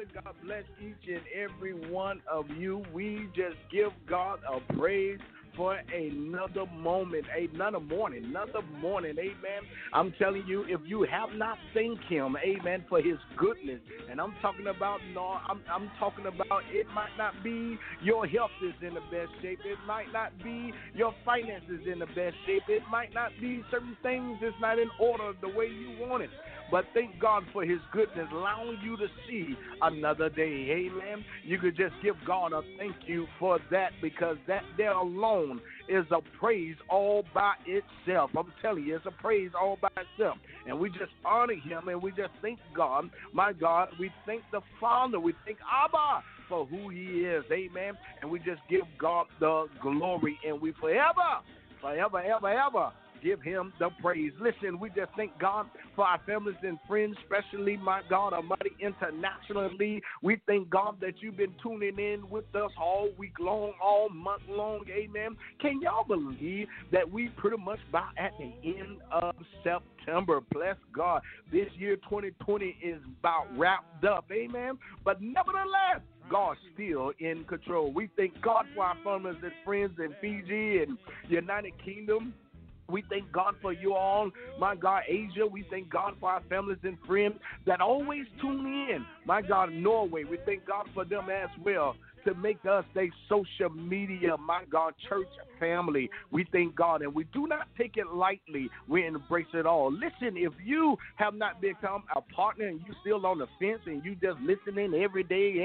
God bless each and every one of you. We just give God a praise for another moment, another morning, amen. I'm telling you, if you have not thanked him, amen, for his goodness, and I'm talking about, no, I'm talking about it might not be your health is in the best shape, it might not be your finances in the best shape, it might not be certain things that's not in order the way you want it. But thank God for his goodness, allowing you to see another day. Amen. You could just give God a thank you for that, because that there alone is a praise all by itself. I'm telling you, it's a praise all by itself. And we just honor him and we just thank God. My God, we thank the Father. We thank Abba for who he is. Amen. And we just give God the glory, and we forever, ever give him the praise. Listen, we just thank God for our families and friends, especially, my God Almighty, internationally. We thank God that you've been tuning in with us all week long, all month long. Amen. Can y'all believe that we pretty much about at the end of September? Bless God. This year, 2020, is about wrapped up. Amen. But nevertheless, God's still in control. We thank God for our families and friends in Fiji and United Kingdom. We thank God for you all, my God, Asia. We thank God for our families and friends that always tune in. My God, Norway. We thank God for them as well to make us a social media, my God, church family. We thank God, and we do not take it lightly. We embrace it all. Listen, if you have not become a partner and you still on the fence and you just listening every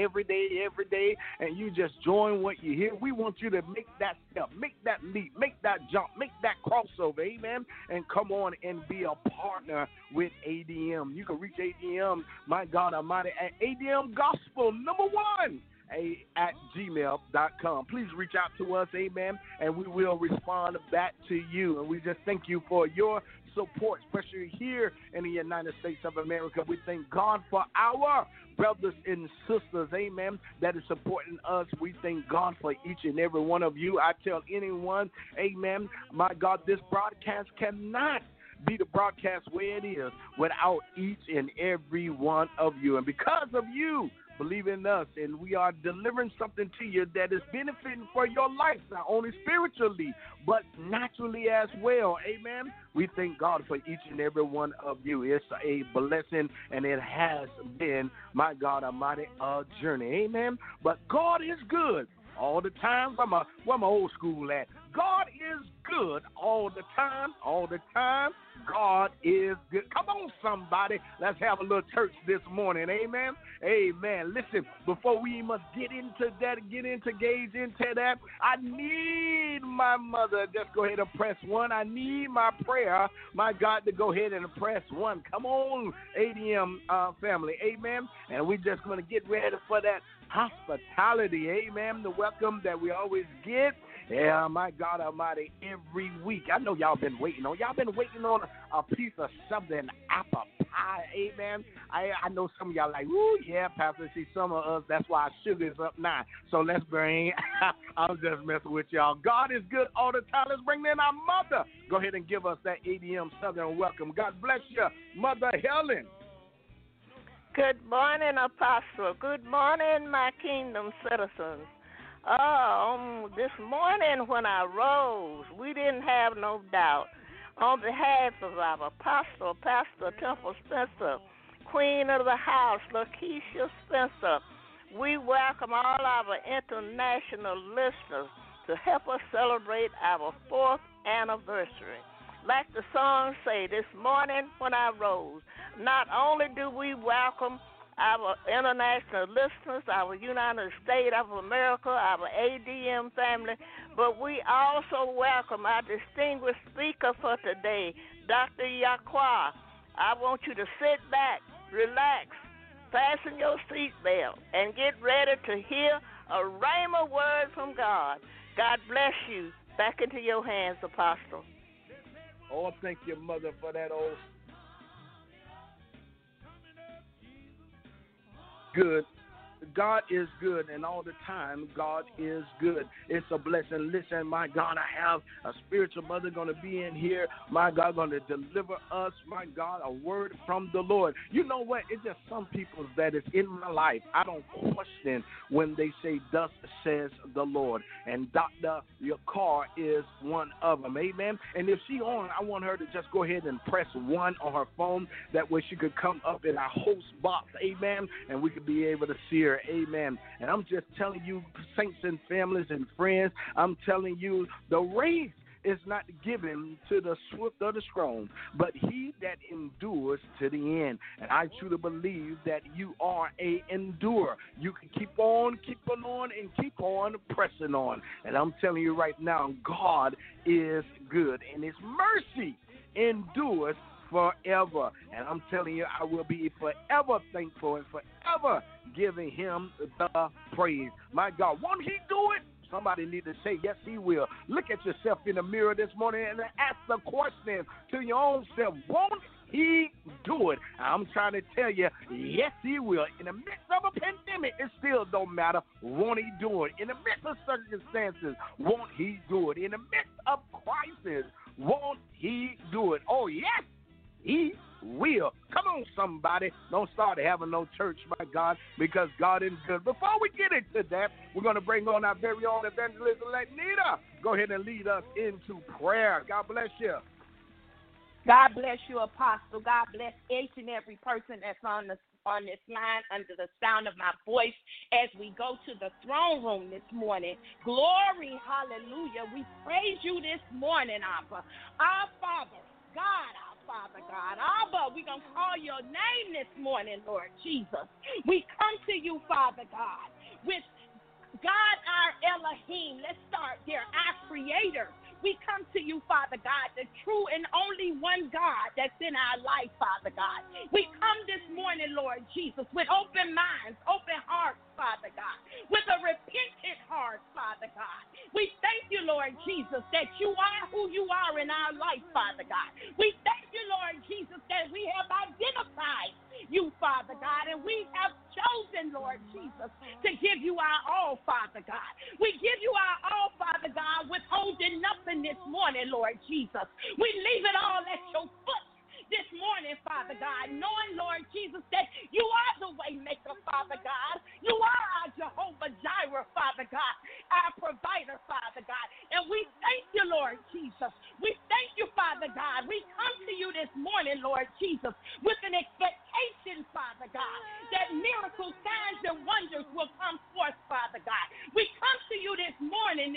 day, and you just join what you hear, we want you to make that step, make that leap, make that jump, make that crossover, amen, and come on and be a partner with ADM. You can reach ADM, my God Almighty, at ADM Gospel #1 at gmail.com. Please reach out to us, amen, and we will respond back to you. And we just thank you for your support, especially here in the United States of America. We thank God for our brothers and sisters, amen, that is supporting us. We thank God for each and every one of you. I tell anyone, amen, my God, this broadcast cannot be the broadcast where it is without each and every one of you. And because of you, believe in us, and we are delivering something to you that is benefiting for your life, not only spiritually, but naturally as well. Amen. We thank God for each and every one of you. It's a blessing, and it has been, my God Almighty, a journey. Amen. But God is good all the time. Where my old school at? God is good all the time. All the time. God is good. Come on, somebody. Let's have a little church this morning. Amen. Amen. Listen, before we must gauge into that, I need my mother. Just go ahead and press 1. I need my prayer, my God, to go ahead and press 1. Come on, ADM family. Amen. And we're just going to get ready for that hospitality. Amen. The welcome that we always get. Yeah, my God Almighty, every week. I know y'all been waiting on. Y'all been waiting on a piece of something, apple pie. Amen. I know some of y'all like, ooh, yeah, Pastor. See, some of us, that's why our sugar is up now. So let's bring, I'm just messing with y'all. God is good all the time. Let's bring in our mother. Go ahead and give us that ADM Southern welcome. God bless you, Mother Helen. Good morning, Apostle. Good morning, my kingdom citizens. This morning when I rose, we didn't have no doubt. On behalf of our apostle, Pastor Temple Spencer, Queen of the House, Lakeisha Spencer, we welcome all our international listeners to help us celebrate our 4th anniversary. Like the song say, this morning when I rose, not only do we welcome our international listeners, our United States of America, our ADM family, but we also welcome our distinguished speaker for today, Dr. Yaqua. I want you to sit back, relax, fasten your seatbelt, and get ready to hear a rhema word from God. God bless you. Back into your hands, Apostle. Oh, thank you, Mother, for that old good God is good, and all the time, God is good. It's a blessing. Listen, my God, I have a spiritual mother going to be in here. My God, going to deliver us, my God, a word from the Lord. You know what? It's just some people that is in my life. I don't question when they say, thus says the Lord. And Dr. Your car is one of them. Amen. And if she on, I want her to just go ahead and press 1 on her phone. That way she could come up in our host box. Amen. And we could be able to see her. Amen. And I'm just telling you, saints and families and friends, I'm telling you, the race is not given to the swift or the strong, but he that endures to the end. And I truly believe that you are a endurer. You can keep on, and keep on pressing on. And I'm telling you right now, God is good, and his mercy endures forever. And I'm telling you, I will be forever thankful and forever giving him the praise. My God, won't he do it? Somebody need to say, yes, he will. Look at yourself in the mirror this morning and ask the question to your own self, won't he do it? I'm trying to tell you, yes, he will. In the midst of a pandemic, it still don't matter. Won't he do it? In the midst of circumstances, won't he do it? In the midst of crisis, won't he do it? Oh, yes, he will. Come on, somebody. Don't start having no church, my God, because God is good. Before we get into that, we're going to bring on our very own evangelist, Lanita. Go ahead and lead us into prayer. God bless you. God bless you, Apostle. God bless each and every person that's on this line under the sound of my voice as we go to the throne room this morning. Glory, hallelujah. We praise you this morning, Abba. Our Father, God, our Father God. Abba, we're going to call your name this morning, Lord Jesus. We come to you, Father God, with God, our Elohim. Let's start there, our Creator. We come to you, Father God, the true and only one God that's in our life, Father God. We come this morning, Lord Jesus, with open minds, open hearts, Father God, with a repentant heart, Father God. We thank you, Lord Jesus, that you are who you are in our life, Father God. We thank you, Lord Jesus, that we have identified you, Father God, and we have chosen, Lord Jesus, to give you our all, Father God. We give you our all, Father God, withholding nothing this morning, Lord Jesus. We leave it all at your foot this morning, Father God, knowing, Lord Jesus, that you are the way maker, Father God. You are our Jehovah Jireh, Father God, our provider, Father God. And we thank you, Lord Jesus. We thank you, Father God. We come to you this morning, Lord Jesus, with an expectation, Father God, that miracles, signs, and wonders will come forth, Father God. We come to you this morning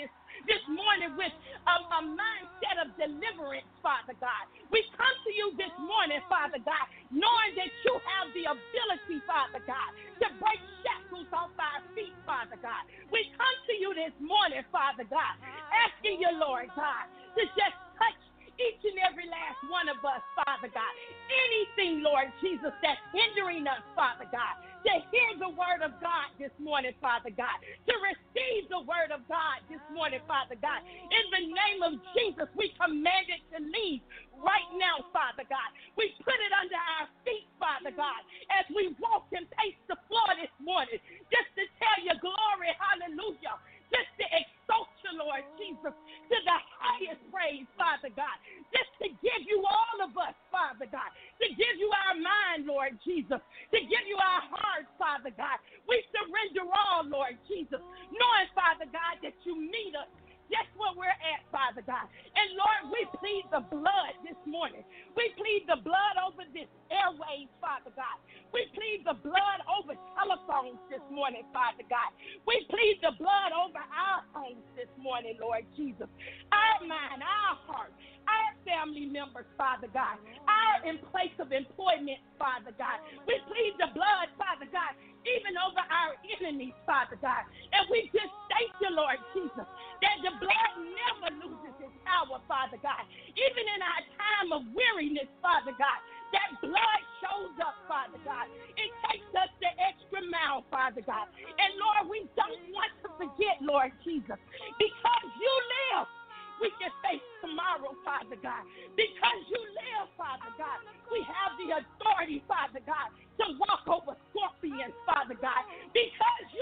with a mindset of deliverance, Father God. We come to you this morning, Father God, knowing that you have the ability, Father God, to break shackles off our feet, Father God. We come to you this morning, Father God, asking you, Lord God, to just touch each and every last one of us, Father God. Anything, Lord Jesus, that's hindering us, Father God, to hear the word of God this morning, Father God, to receive the word of God this morning, Father God. In the name of Jesus, we command it to leave right now, Father God. We put it under our feet, Father God, as we walk and pace the floor this morning, just to tell you glory, hallelujah, just to exalt you, Lord Jesus, to the highest praise, Father God, just to give you all of us, Father God, to give you our mind, Lord Jesus, to give you our hearts, Father God. We surrender all, Lord Jesus, knowing, Father God, that you meet us just where we're at, Father God. And Lord, we plead the blood this morning. We plead the blood over this airways, Father God. We plead the blood over telephones this morning, Father God. We plead the blood over our homes this morning, Lord Jesus. Our mind, our heart, our family members, Father God. Our in place of employment, Father God. We plead the blood, Father God, even over our enemies, Father God. And we just thank you, Lord Jesus, that the blood never loses its power, Father God. Even in our time of weariness, Father God, that blood shows up, Father God. It takes us the extra mile, Father God. And Lord, we don't want to forget, Lord Jesus, because you live, we can face tomorrow, Father God. Because you live, Father God, we have the authority, Father God, to walk over scorpions, Father God. Because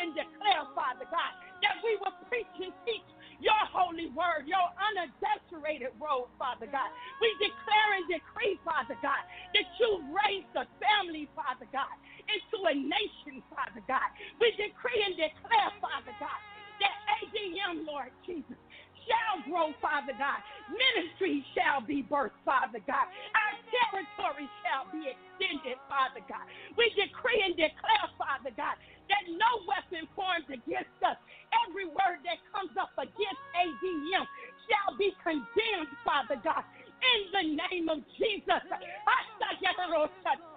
and declare, Father God, that we will preach and teach your holy word, your unadulterated word, Father God. We declare and decree, Father God, that you raised a family, Father God, into a nation, Father God. We decree and declare, Father God, that ADM, Lord Jesus, shall grow, Father God. Ministry shall be birthed, Father God. Our territory shall be extended, Father God. We decree and declare, Father God, that no weapon formed against us, every word that comes up against ADM shall be condemned, Father God. In the name of Jesus. Father God,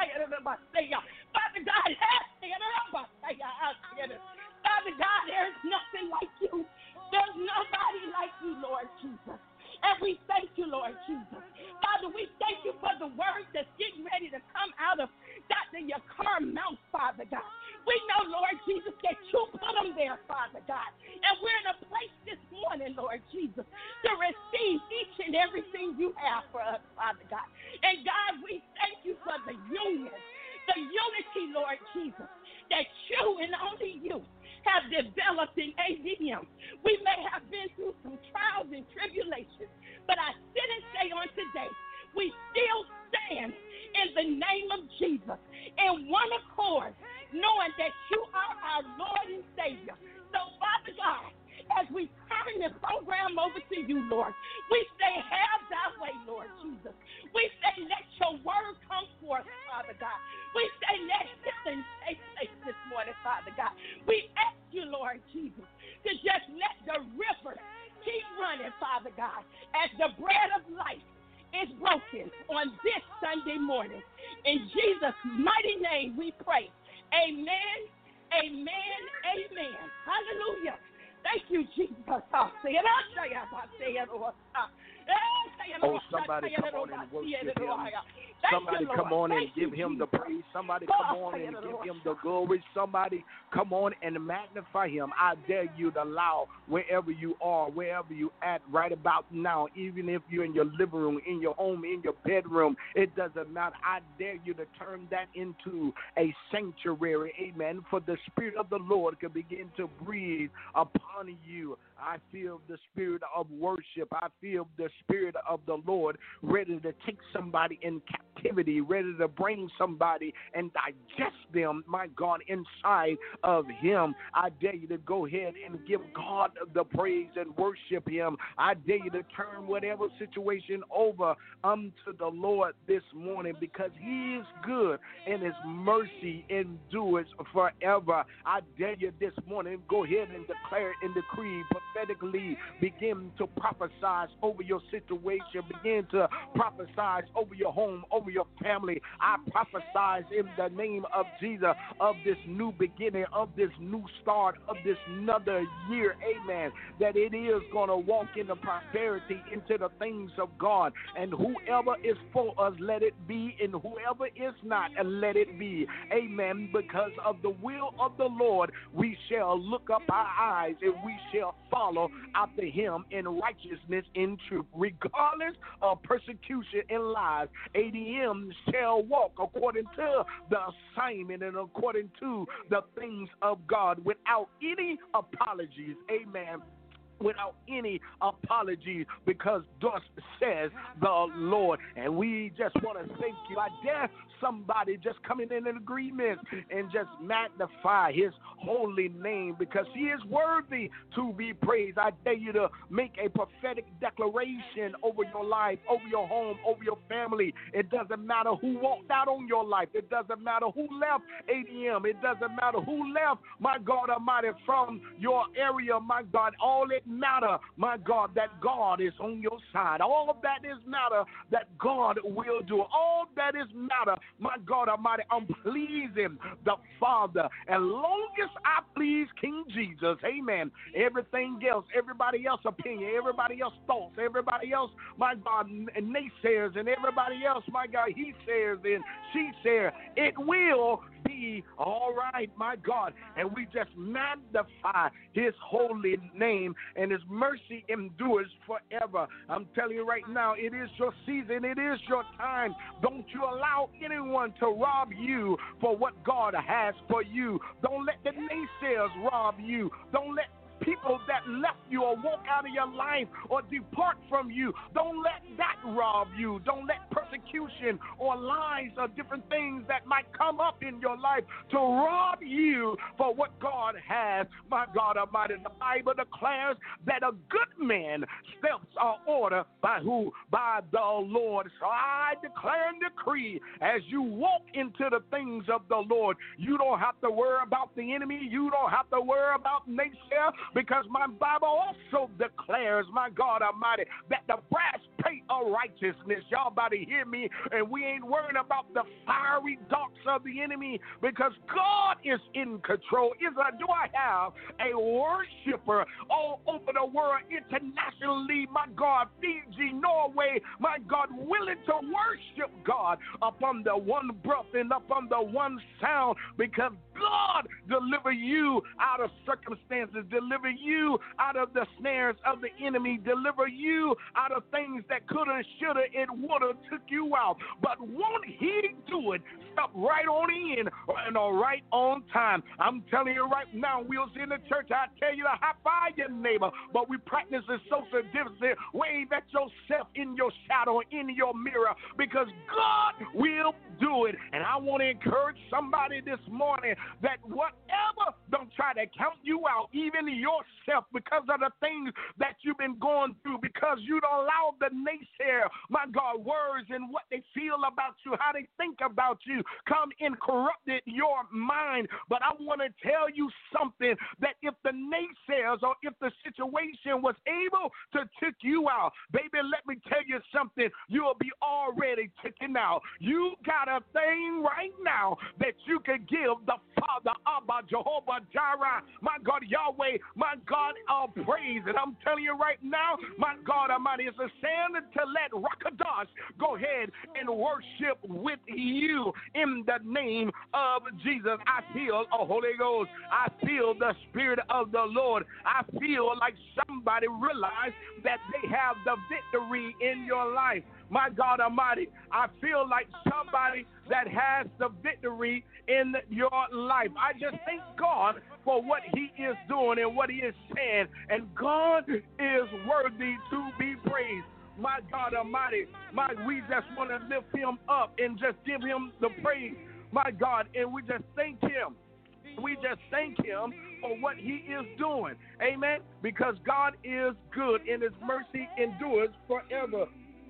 Father God, there is nothing like you. There's nobody like you, Lord Jesus. And we thank you, Lord Jesus. Father, we thank you for the words that's getting ready to come out of Dr. Yakar mouth, Father God. We know, Lord Jesus, that you put them there, Father God. And we're in a place this morning, Lord Jesus, to receive each and everything you have for us, Father God. And God, we thank you for the union, the unity, Lord Jesus, that you and only you have developed in ADM. We may have been through some trials and tribulations, but I sit and say on today, we still stand in the name of Jesus in one accord, knowing that you are our Lord and Savior. So, Father God, as we turn the program over to you, Lord, we say, have thy way, Lord Jesus. We say, let your word come forth, Father God. We say, let healing take place this morning, Father God. We ask you, Lord Jesus, to just let the river keep running, Father God, as the bread of life is broken on this Sunday morning. In Jesus' mighty name we pray. Amen, amen, amen. Hallelujah. Thank you, Jesus. Oh, somebody come on and worship him. Somebody come on and give him the praise. Somebody come on and give him the glory. Somebody come on and magnify him. I dare you to allow wherever you are, wherever you at right about now, even if you're in your living room, in your home, in your bedroom, it doesn't matter. I dare you to turn that into a sanctuary, amen, for the Spirit of the Lord can begin to breathe upon you. I feel the spirit of worship. I feel the Spirit of the Lord ready to take somebody in captivity, ready to bring somebody and digest them, my God, inside of him. I dare you to go ahead and give God the praise and worship him. I dare you to turn whatever situation over unto the Lord this morning, because he is good and his mercy endures forever. I dare you this morning, go ahead and declare and decree, prophetically begin to prophesy over your situation, begin to prophesy over your home, over your family. I prophesy in the name of Jesus of this new beginning, of this new start, of this another year, amen, that it is going to walk in the prosperity into the things of God. And whoever is for us, let it be, and whoever is not, let it be, amen. Because of the will of the Lord, we shall look up our eyes and we shall follow after him in righteousness, in truth, regardless of persecution and lies. ADM shall walk according to the assignment and according to the things of God without any apologies, amen, without any apologies, because thus says the Lord. And we just want to thank you. I dare somebody just coming in agreement and just magnify his holy name, because he is worthy to be praised. I dare you to make a prophetic declaration over your life, over your home, over your family. It doesn't matter who walked out on your life. It doesn't matter who left ADM. It doesn't matter who left, my God Almighty, from your area, my God. All it matter, my God, that God is on your side. All of that is matter that God will do. All that is matter, my God Almighty, I'm pleasing the Father. As long as I please King Jesus, amen, everything else, everybody else opinion, everybody else thoughts, everybody else, my God, naysayers, and everybody else, my God, he says and she says, it will be all right, my God. And we just magnify his holy name. and his mercy endures forever. I'm telling you right now, it is your season. It is your time. Don't you allow anyone to rob you for what God has for you. Don't let the naysayers rob you. Don't let people that left you or walk out of your life or depart from you, don't let that rob you. Don't let persecution or lies or different things that might come up in your life to rob you for what God has. My God Almighty, the Bible declares that a good man steps are ordered by who? By the Lord. So I declare and decree, as you walk into the things of the Lord, you don't have to worry about the enemy. You don't have to worry about naysayer, because my Bible also declares, my God Almighty, that the brass plate of righteousness, y'all about to hear me, and we ain't worrying about the fiery darts of the enemy, because God is in control. Do I have a worshiper all over the world, internationally, my God, Fiji, Norway, my God, willing to worship God upon the one breath and upon the one sound, because God deliver you out of circumstances, deliver you out of the snares of the enemy, deliver you out of things that coulda, shoulda, and woulda took you out. But won't he do it? Stop right on in and right on time. I'm telling you right now, wheels in the church, I tell you to high five your neighbor, but we practice the social distancing. Wave at yourself in your shadow, in your mirror, because God will do it. And I want to encourage somebody this morning that whatever, don't try to count you out, even yourself, because of the things that you've been going through, because you don't allow the naysayer, my God, words and what they feel about you, how they think about you, come and corrupted your mind. But I want to tell you something, that if the naysayers or if the situation was able to take you out, baby, let me tell you something, you'll be already taken out. You got a thing right now that you can give the Father, Abba, Jehovah Jireh, my God, Yahweh, my God, all praise. And I'm telling you right now, my God Almighty, it's a sin to let Rakadosh go ahead and worship with you in the name of Jesus. I feel a Holy Ghost. I feel the Spirit of the Lord. I feel like somebody realized that they have the victory in your life. My God Almighty, I feel like somebody that has the victory in your life. I just thank God for what he is doing and what he is saying. And God is worthy to be praised. My God Almighty, we just want to lift him up and just give him the praise, my God, and we just thank him. We just thank him for what he is doing. Amen. Because God is good and his mercy endures forever.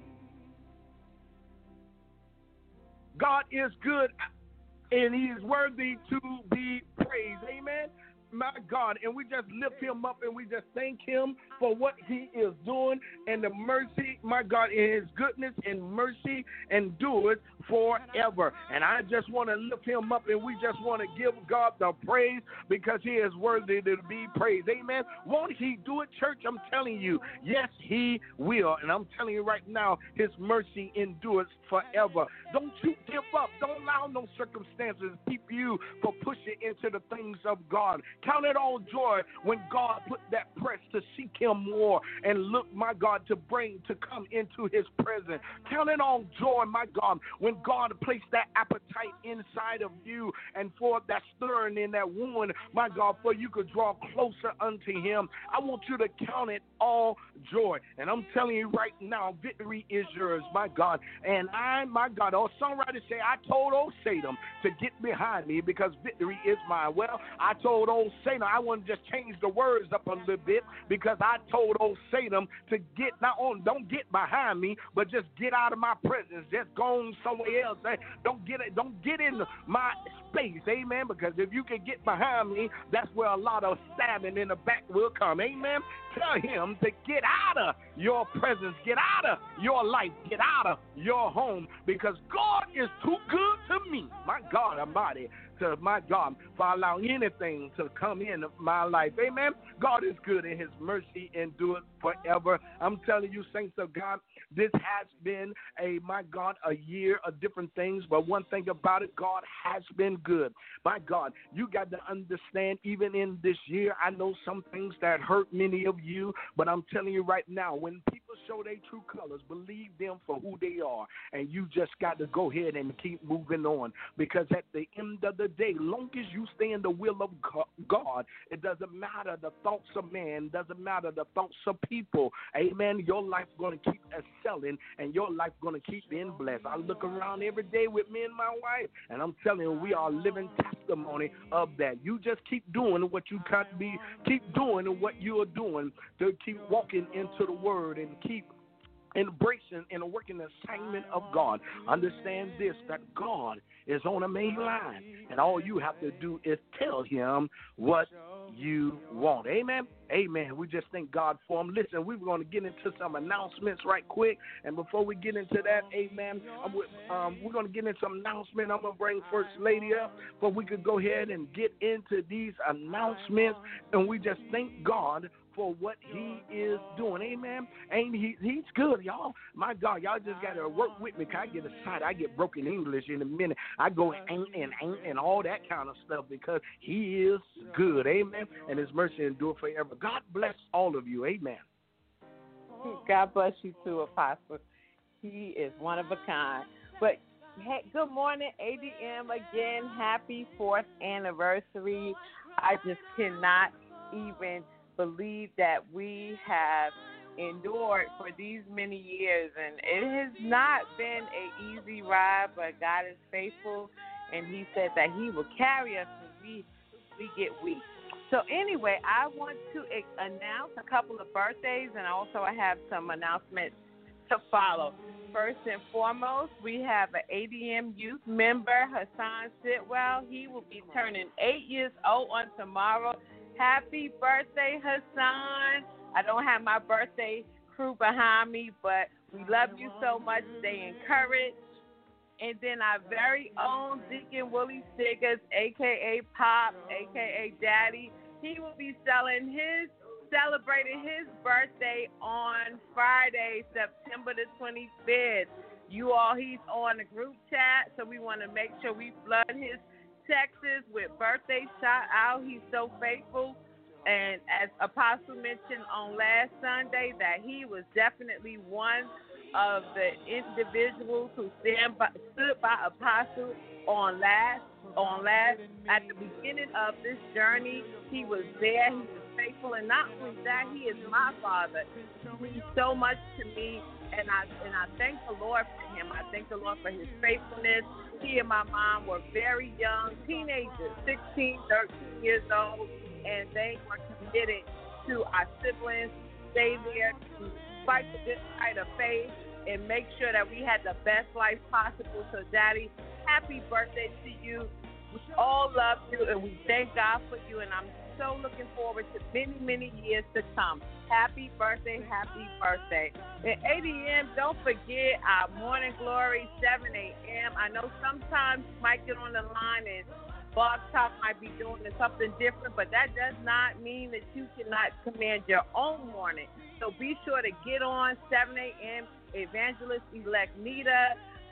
God is good and he is worthy to be praised. Amen. My God, and we just lift him up and we just thank him for what he is doing, and the mercy, my God, and his goodness and mercy endures forever. And I just want to lift him up and we just want to give God the praise because he is worthy to be praised. Amen. Won't he do it, church? I'm telling you, yes, he will. And I'm telling you right now, his mercy endures forever. Don't you give up. Don't allow no circumstances keep you from pushing into the things of God. Count it all joy when God put that press to seek him more and look, my God, to come into his presence. Count it all joy, my God, when God placed that appetite inside of you and for that stirring in that wound, my God, for you could draw closer unto him. I want you to count it all joy. And I'm telling you right now, victory is yours, my God. And my God, all songwriters say, I told old Satan to get behind me because victory is mine. Well, I told old Satan, I want to just change the words up a little bit because I told old Satan to get, don't get behind me, but just get out of my presence. Just go on somewhere else. Don't get in my space, amen, because if you can get behind me, that's where a lot of stabbing in the back will come, amen. Tell him to get out of your presence, get out of your life, get out of your home, because God is too good to me, my God Almighty, to my God, for allowing anything to come in my life. Amen. God is good and his mercy endures forever. I'm telling you, saints of God, this has been my God, a year of different things, but one thing about it, God has been good. My God, you got to understand, even in this year, I know some things that hurt many of you, but I'm telling you right now, when people show their true colors, believe them for who they are, and you just got to go ahead and keep moving on, because at the end of the day, long as you stay in the will of God, it doesn't matter the thoughts of man, doesn't matter the thoughts of people. Amen. Your life's going to keep excelling, and your life going to keep being blessed. I look around every day with me and my wife, and I'm telling you, we are living testimony of that. You just keep doing what you got to be, keep doing what you are doing, to keep walking into the word and keep embracing and working the assignment of God. Understand this, that God is on the main line, and all you have to do is tell him what you want. Amen. Amen. We just thank God for him. Listen, we're going to get into some announcements right quick, and before we get into that, amen, we're going to get into some announcements. I'm going to bring First Lady up, but we could go ahead and get into these announcements, and we just thank God for what he is doing. Amen. Ain't he's good, y'all. My God, y'all just got to work with me, because I get excited. I get broken English in a minute. I go and all that kind of stuff, because he is good. Amen. And his mercy endure forever. God bless all of you. Amen. God bless you too, Apostle. He is one of a kind. But hey, good morning, ADM again. Happy 4th anniversary. I just cannot even believe that we have endured for these many years, and it has not been an easy ride, but God is faithful, and he said that he will carry us when we get weak. So anyway, I want to announce a couple of birthdays, and also I have some announcements to follow. First and foremost, we have an ADM youth member, Hassan Sitwell. He will be turning 8 years old on tomorrow. Happy birthday, Hassan. I don't have my birthday crew behind me, but we love you so much. Stay encouraged. And then our very own Deacon Willie Stiggers, a.k.a. Pop, a.k.a. Daddy, he will be celebrating his birthday on Friday, September the 25th. You all, he's on the group chat, so we want to make sure we flood his Texas with birthday shout out. He's so faithful, and as Apostle mentioned on last Sunday, that he was definitely one of the individuals who stood by Apostle on last at the beginning of this journey. He was there. He was faithful, and not only that, he is my father. He means so much to me, and I thank the Lord for him. I thank the Lord for his faithfulness. He and my mom were very young teenagers, 16, 13 years old, and they were committed to our siblings, stay there to fight the good fight of faith and make sure that we had the best life possible. So, Daddy, happy birthday to you. We all love you, and we thank God for you, and I'm so looking forward to many, many years to come. Happy birthday, happy birthday. And ADM, don't forget our Morning Glory, 7 a.m. I know sometimes you might get on the line and Blog Talk might be doing something different, but that does not mean that you cannot command your own morning. So be sure to get on 7 a.m. Evangelist-elect Nita,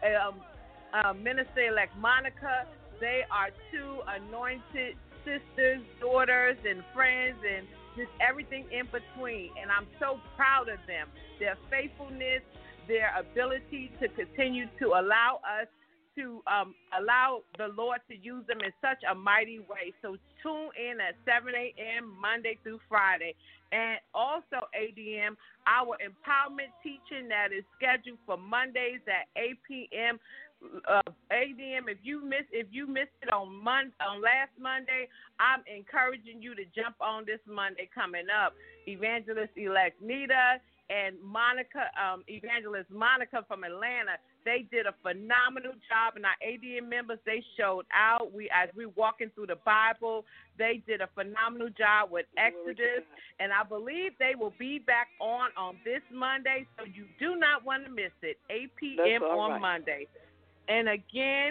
Minister-elect Monica. They are two anointed sisters, daughters, and friends, and just everything in between. And I'm so proud of them, their faithfulness, their ability to continue to allow us to allow the Lord to use them in such a mighty way. So tune in at 7 a.m. Monday through Friday. And also, ADM, our empowerment teaching that is scheduled for Mondays at 8 p.m. ADM, if you missed it on last Monday, I'm encouraging you to jump on this Monday coming up. Evangelist-elect Nita and Monica, Evangelist Monica from Atlanta, they did a phenomenal job, and our ADM members, they showed out. As we walking through the Bible, they did a phenomenal job with Exodus, and I believe they will be back on this Monday, so you do not want to miss it, 8 p.m. on Monday. And again,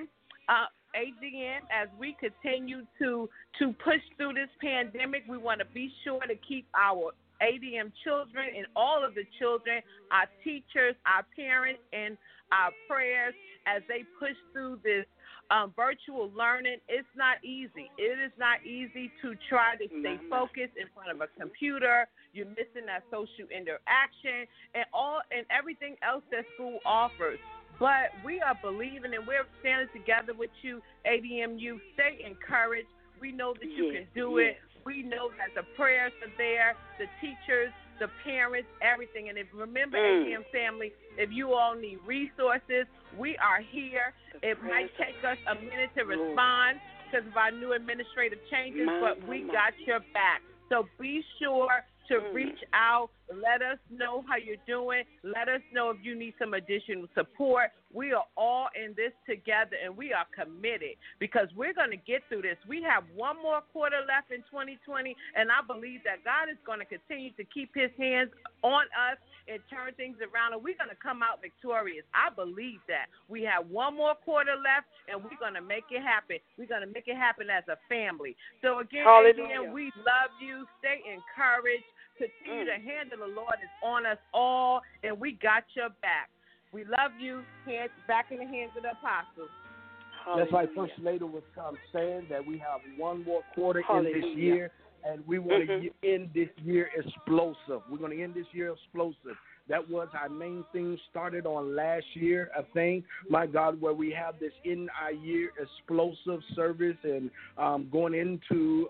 ADN, as we continue to push through this pandemic, we want to be sure to keep our ADM children and all of the children, our teachers, our parents, and our prayers as they push through this virtual learning. It's not easy. It is not easy to try to stay focused in front of a computer. You're missing that social interaction and everything else that school offers. But we are believing and we're standing together with you, ADM youth. Stay encouraged. We know that you can do it. We know that the prayers are there, the teachers, the parents, everything. And remember, ADM family, if you all need resources, we are here. It might take us a minute to respond because of our new administrative changes, but we got your back. So be sure to reach out. Let us know how you're doing. Let us know if you need some additional support. We are all in this together, and we are committed because we're going to get through this. We have one more quarter left in 2020, and I believe that God is going to continue to keep his hands on us and turn things around, and we're going to come out victorious. I believe that. We have one more quarter left, and we're going to make it happen. We're going to make it happen as a family. So, again, we love you. Stay encouraged. Continue to handle the Lord is on us all, and we got your back. We love you. Back in the hands of the apostles. That's like First Lady was saying, that we have one more quarter in this year, and we want to end this year explosive. We're going to end this year explosive. That was our main thing, started on last year, I think, my God, where we have this in our year explosive service and going into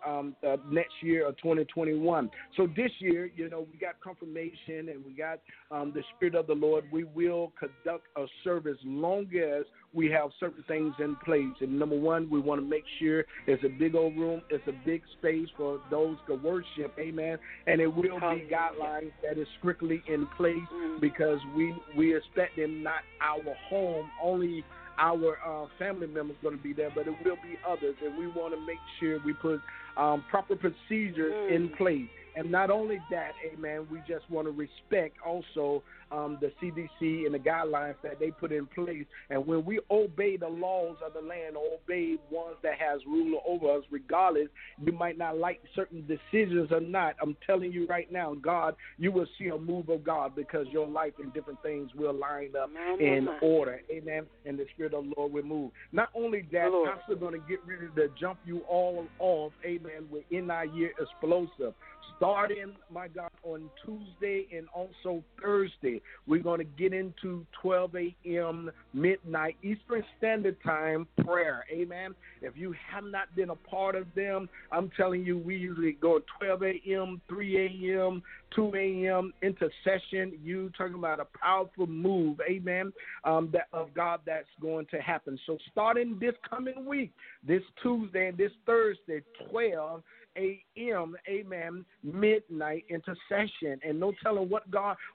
the next year of 2021. So this year, we got confirmation and we got the Spirit of the Lord. We will conduct a service long as we have certain things in place. And number one, we want to make sure it's a big old room, it's a big space for those to worship, amen. And it will be guidelines that is strictly in place because we expect them not our home, only our family members going to be there, but it will be others. And we want to make sure we put proper procedures in place. And not only that, amen, we just want to respect also the CDC and the guidelines that they put in place. And when we obey the laws of the land, obey ones that has rule over us, regardless, you might not like certain decisions or not. I'm telling you right now, God, you will see a move of God because your life and different things will line up in order. Amen. And the Spirit of the Lord will move. Not only that, Pastor going to get ready to jump you all off, amen, within our year explosive. Starting, my God, on Tuesday and also Thursday, we're going to get into 12 a.m. midnight Eastern Standard Time prayer. Amen. If you have not been a part of them, I'm telling you, we usually go 12 a.m., 3 a.m., 2 a.m. intercession. You talking about a powerful move, amen, that of God that's going to happen. So starting this coming week, this Tuesday and this Thursday, 12 a.m., amen, midnight intercession. And no telling what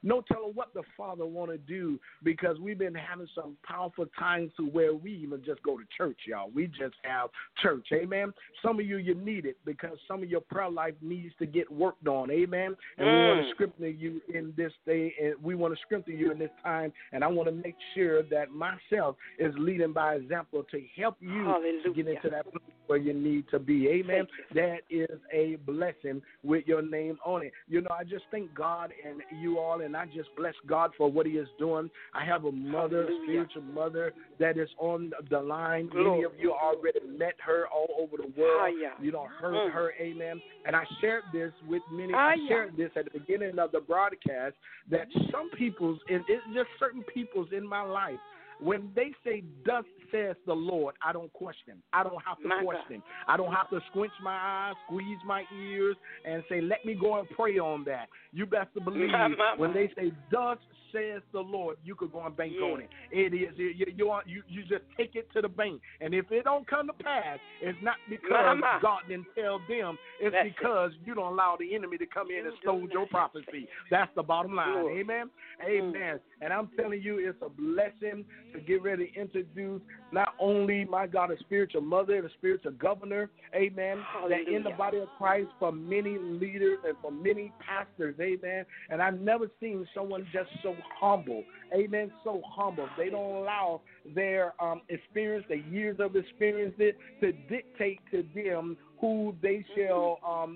the Father want to do, because we've been having some powerful times to where we even just go to church, y'all. We just have church, amen. Some of you need it because some of your prayer life needs to get worked on, amen. And we want to strengthen you in this day, and we want to strengthen you in this time. And I want to make sure that myself is leading by example to help you to get into that place where you need to be, amen. That is a blessing with your name on it. I just thank God and you all, and I just bless God for what he is doing. I have a mother, a spiritual mother that is on the line. Many of you already met her all over the world. Heard her, amen. And I shared this with many. I shared this at the beginning of the broadcast that some people's, and it's just certain people's in my life, when they say, thus says the Lord, I don't question. I don't have to question. I don't have to squinch my eyes, squeeze my ears, and say, let me go and pray on that. You best to believe when they say, thus says the Lord, you could go and bank on it. It is. You just take it to the bank. And if it don't come to pass, it's not because God didn't tell them. It's because you don't allow the enemy to come in and stole your prophecy. That's the bottom line. Amen? Amen. And I'm telling you, it's a blessing to get ready to introduce not only, my God, a spiritual mother and a spiritual governor, amen, Hallelujah. that in the body of Christ for many leaders and for many pastors, amen. And I've never seen someone just so humble, amen, so humble. They don't allow their experience, their years of experience, to dictate to them who they shall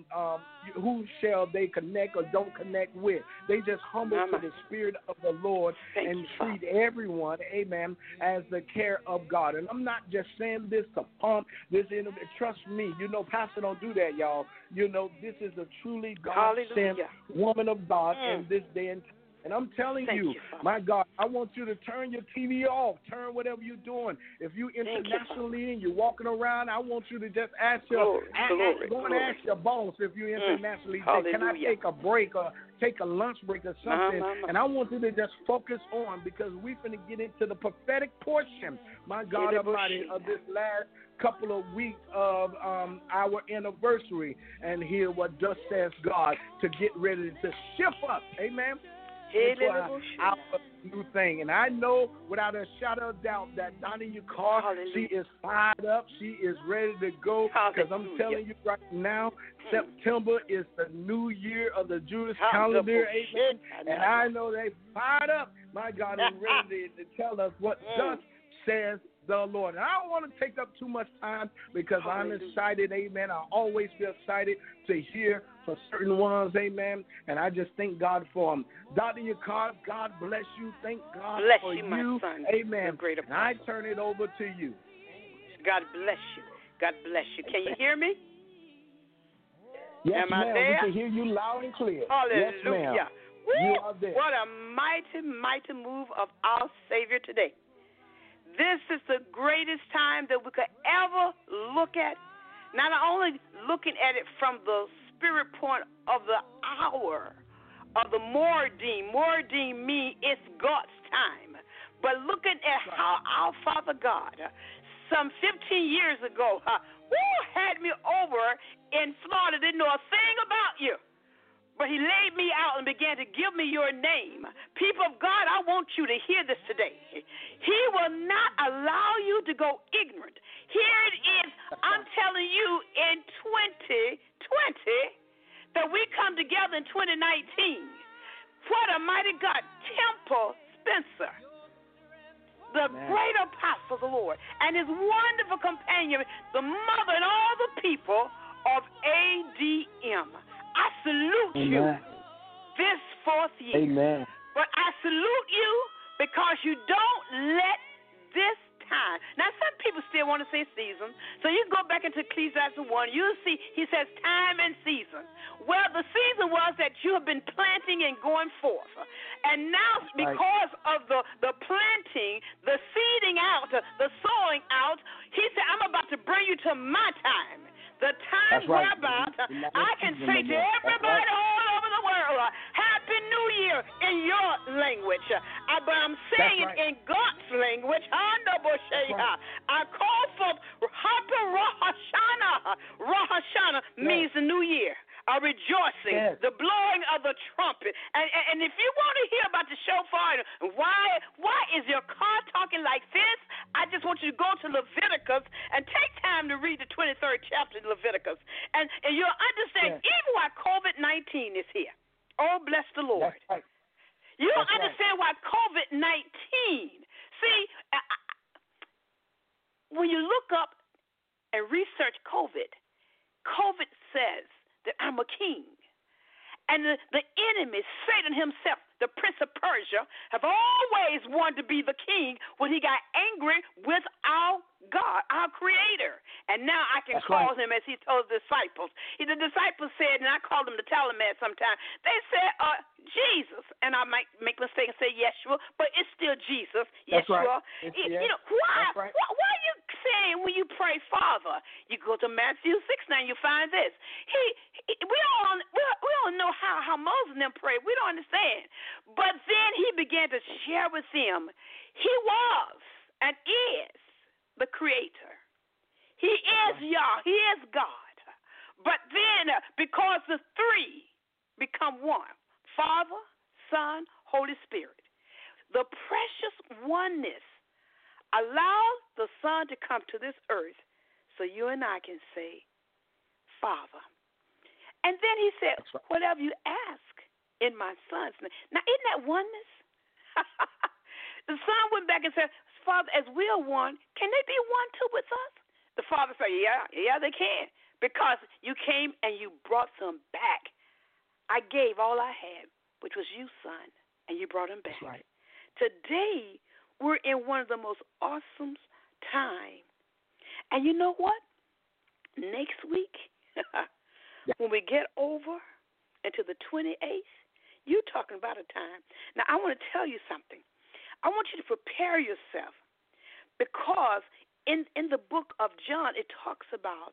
they connect or don't connect with. They just humble to the Spirit of the Lord and treat everyone, amen, as the care of God. And I'm not just saying this to pump this in. Trust me, Pastor don't do that, y'all. This is a truly God-sent woman of God in this day and time. And I'm telling you, my God, I want you to turn your TV off. Turn whatever you're doing. If you're internationally and you're walking around, I want you to just ask go and ask your boss if you're internationally. Can I take a break or take a lunch break or something? And I want you to just focus on, because we're going to get into the prophetic portion, my God Almighty, of this last couple of weeks of our anniversary, and hear what thus says God to get ready to shift up. Amen. Our new thing. And I know without a shadow of doubt that Donnie Yukar, she is fired up. She is ready to go, because I'm telling you right now, September is the new year of the Jewish calendar. Amen. And I know they fired up, my God, and ready to tell us what thus says the Lord. And I don't want to take up too much time, because I'm excited, amen. I always feel excited to hear for certain ones, amen. And I just thank God for them. Dr. Yukar, God bless you. Thank God for you, my son. Amen. And I turn it over to you. God bless you. God bless you. Can you hear me? Yes, Am I ma'am. there? We can hear you loud and clear. Hallelujah. Yes, ma'am. You are there. What a mighty, mighty move of our Savior today. This is the greatest time that we could ever look at, not only looking at it from the spirit point of the hour of the Moedim. Moedim means it's God's time. But looking at how our Father God, some 15 years ago, had me over in Florida, didn't know a thing about you. But he laid me out and began to give me your name. People of God, I want you to hear this today. He will not allow you to go ignorant. Here it is. I'm telling you, in 2020, that we come together in 2019. What a mighty God. Temple Spencer, the great apostle of the Lord, and his wonderful companion, the mother and all the people of ADM. I salute you this fourth year. Amen. But I salute you because you don't let this time. Now, some people still want to say season. So you go back into Ecclesiastes 1. You'll see he says time and season. Well, the season was that you have been planting and going forth. And now, because of the planting, the seeding out, the sowing out, he said, I'm about to bring you to my time. The time whereby I can say to everybody all over the world, Happy New Year in your language. But I'm saying it in God's language. I call for Happy Rosh Hashanah. Rosh Hashanah means the new year. A rejoicing, the blowing of the trumpet. And if you want to hear about the shofar, why is your car talking like this? I just want you to go to Leviticus and take time to read the 23rd chapter of Leviticus. And you'll understand even why COVID-19 is here. Oh, bless the Lord. You'll understand why COVID-19. See, when you look up and research COVID says that I'm a king. And the enemy, Satan himself, the prince of Persia, have always wanted to be the king when he got angry with our God, our creator. And now I can call him as he told the disciples. The disciples said, and I call them the Talmud sometimes, they said, Jesus. And I might make a mistake and say Yeshua, but it's still Jesus. That's Yeshua. Right. Why are you saying when you pray Father? You go to Matthew 6:9, you find this. We don't know how Moses and them prayed. We don't understand. But then he began to share with them. He was and is the creator. He is Yah. He is God. But then, because the three become one, Father, Son, Holy Spirit, the precious oneness allowed the Son to come to this earth so you and I can say, Father. And then he said, whatever you ask in my Son's name. Now, isn't that oneness? The Son went back and said, Father, as we are one, can they be one too with us? The Father said, yeah, they can. Because you came and you brought them back. I gave all I had, which was you, Son, and you brought them back. That's right. Today, we're in one of the most awesome times. And you know what? Next week, when we get over into the 28th, you're talking about a time. Now, I want to tell you something. I want you to prepare yourself because in the book of John, it talks about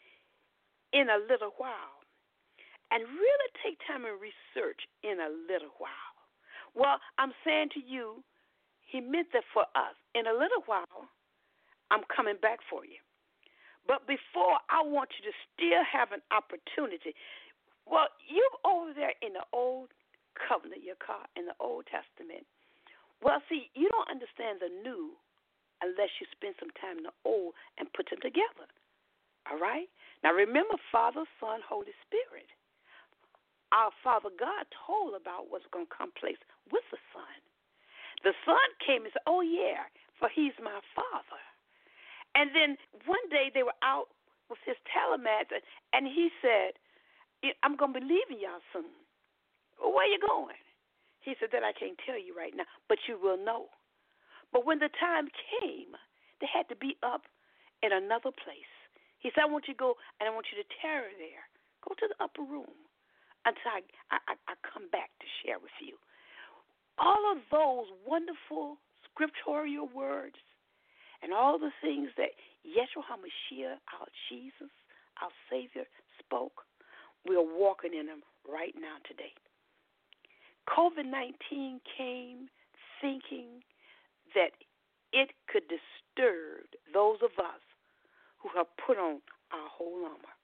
in a little while. And really take time and research in a little while. Well, I'm saying to you, he meant that for us. In a little while, I'm coming back for you. But before, I want you to still have an opportunity. Well, you're over there in the Old Covenant, your car, in the Old Testament. Well, see, you don't understand the new unless you spend some time in the Old and put them together. All right? Now, remember, Father, Son, Holy Spirit. Our Father God told about what's going to come place with the Son. The Son came and said, oh, yeah, for he's my Father. And then one day they were out with his telemat, and he said, I'm going to be leaving y'all soon. Well, where you going? He said, that I can't tell you right now, but you will know. But when the time came, they had to be up in another place. He said, I want you to go, and I want you to tarry there. Go to the upper room until I come back to share with you. All of those wonderful scriptural words and all the things that Yeshua HaMashiach, our Jesus, our Savior, spoke, we are walking in them right now today. COVID-19 came thinking that it could disturb those of us who have put on our whole armor.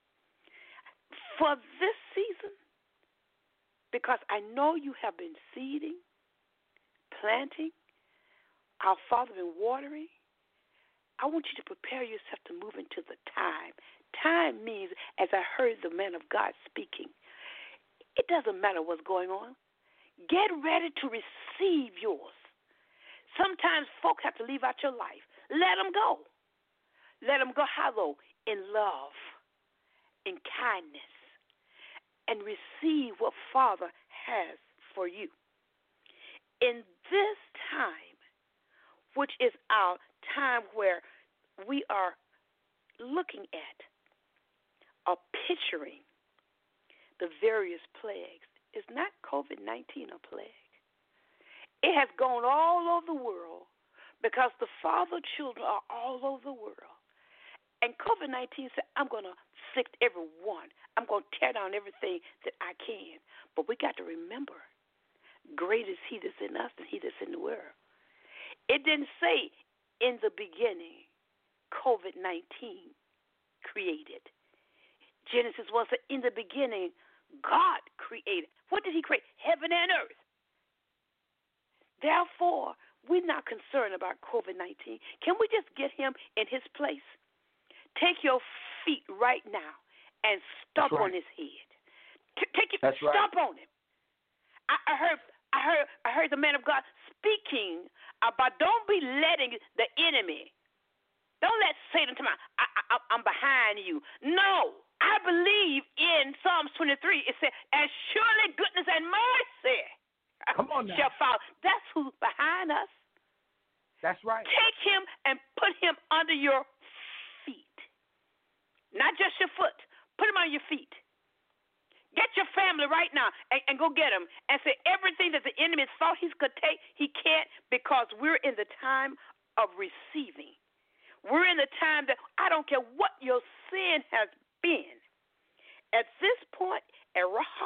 For this season, because I know you have been seeding, planting, our Father been watering, I want you to prepare yourself to move into the time. Time means, as I heard the man of God speaking, it doesn't matter what's going on. Get ready to receive yours. Sometimes folk have to leave out your life. Let them go. Let them go how though? In love, in kindness, and receive what Father has for you. In this time, which is our time where we are looking at or picturing the various plagues, is not COVID-19 a plague. It has gone all over the world because the father children are all over the world. And COVID-19 said, I'm going to afflict everyone. I'm going to tear down everything that I can. But we got to remember, great is he that's in us than he that's in the world. It didn't say in the beginning COVID-19 created. Genesis 1 said in the beginning God created. What did he create? Heaven and earth. Therefore, we're not concerned about COVID-19. Can we just get him in his place? Take your feet right now and stomp on his head. Stomp on him. I heard the man of God speaking about don't be letting the enemy. Don't let Satan come out. I'm behind you. No. I believe in Psalms 23. It said, as surely goodness and mercy shall follow. That's who's behind us. That's right. Take him and put him under your feet. Not just your foot. Put him on your feet. Get your family right now and go get him and say everything that the enemy thought he could take, he can't, because we're in the time of receiving. We're in the time that I don't care what your sin has been. At this point, a Rosh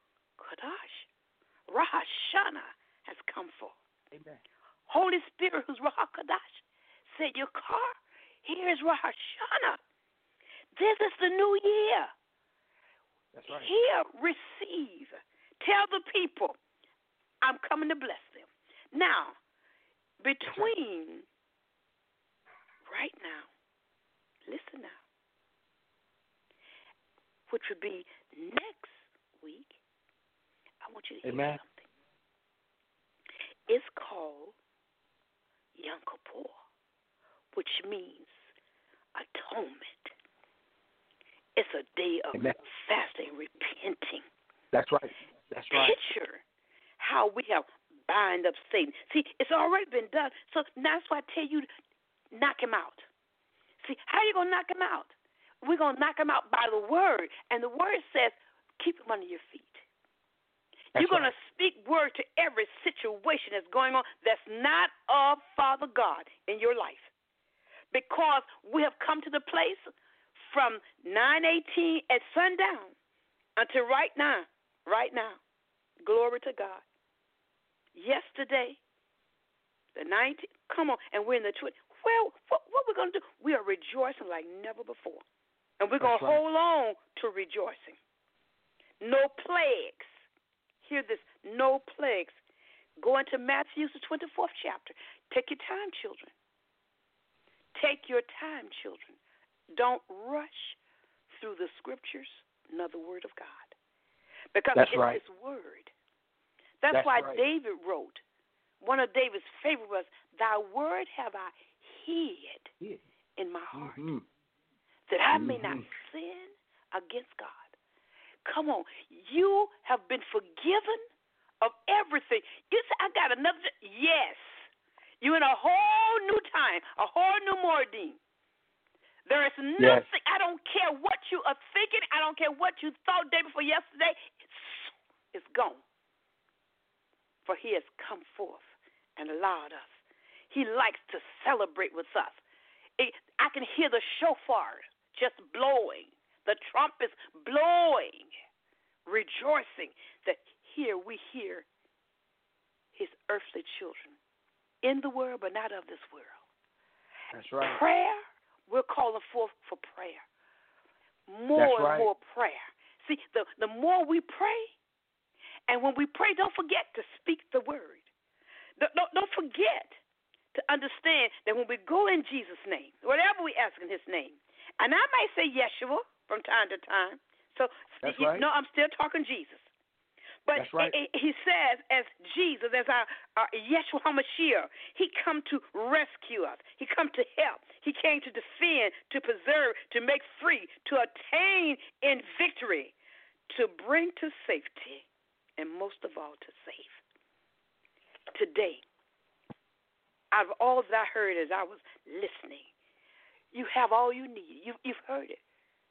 Hashanah has come forth. Amen. Holy Spirit, who's Ruach HaKodesh, said, your car, here's Rosh Hashanah. This is the new year. That's right. Here, receive. Tell the people, I'm coming to bless them. Now, between which would be next week, I want you to hear Amen. something. It's called Yom Kippur, which means atonement. It's a day of Amen. fasting, repenting. That's right. That's right. Picture how we have bind up Satan. See, it's already been done. So that's why I tell you, knock him out. See, how are you going to knock him out? We're going to knock him out by the word. And the word says, keep him under your feet. You're going to speak word to every situation that's going on that's not of Father God in your life. Because we have come to the place from 9:18 at sundown until right now, glory to God. Yesterday, the 19th, come on, and we're in the 20th. Well, what we're going to do, we are rejoicing like never before. And we're going to hold on to rejoicing. No plagues. Hear this, no plagues. Go into Matthew, the 24th chapter. Take your time, children. Take your time, children. Don't rush through the scriptures, nor the word of God. Because it's His word. That's why David wrote, one of David's favorite was, thy word have I hid in my heart, that I may not sin against God. Come on. You have been forgiven of everything. You say, I got another. Yes. You're in a whole new time, a whole new Moedim. There is nothing. I don't care what you are thinking. I don't care what you thought day before yesterday. It's gone. For He has come forth and allowed us. He likes to celebrate with us. I can hear the shofar just blowing, the trumpets blowing, rejoicing that here we hear His earthly children in the world, but not of this world. That's right. Prayer, we're calling forth for prayer. More and more prayer. See, the more we pray, and when we pray, don't forget to speak the word. Don't forget to understand that when we go in Jesus' name, whatever we ask in His name, and I may say Yeshua from time to time. So, I'm still talking Jesus. But He says, as Jesus, as our Yeshua HaMashiach, He come to rescue us. He come to help. He came to defend, to preserve, to make free, to attain in victory, to bring to safety, and most of all, to save. Today, out of all that I heard as I was listening, you have all you need. You've heard it.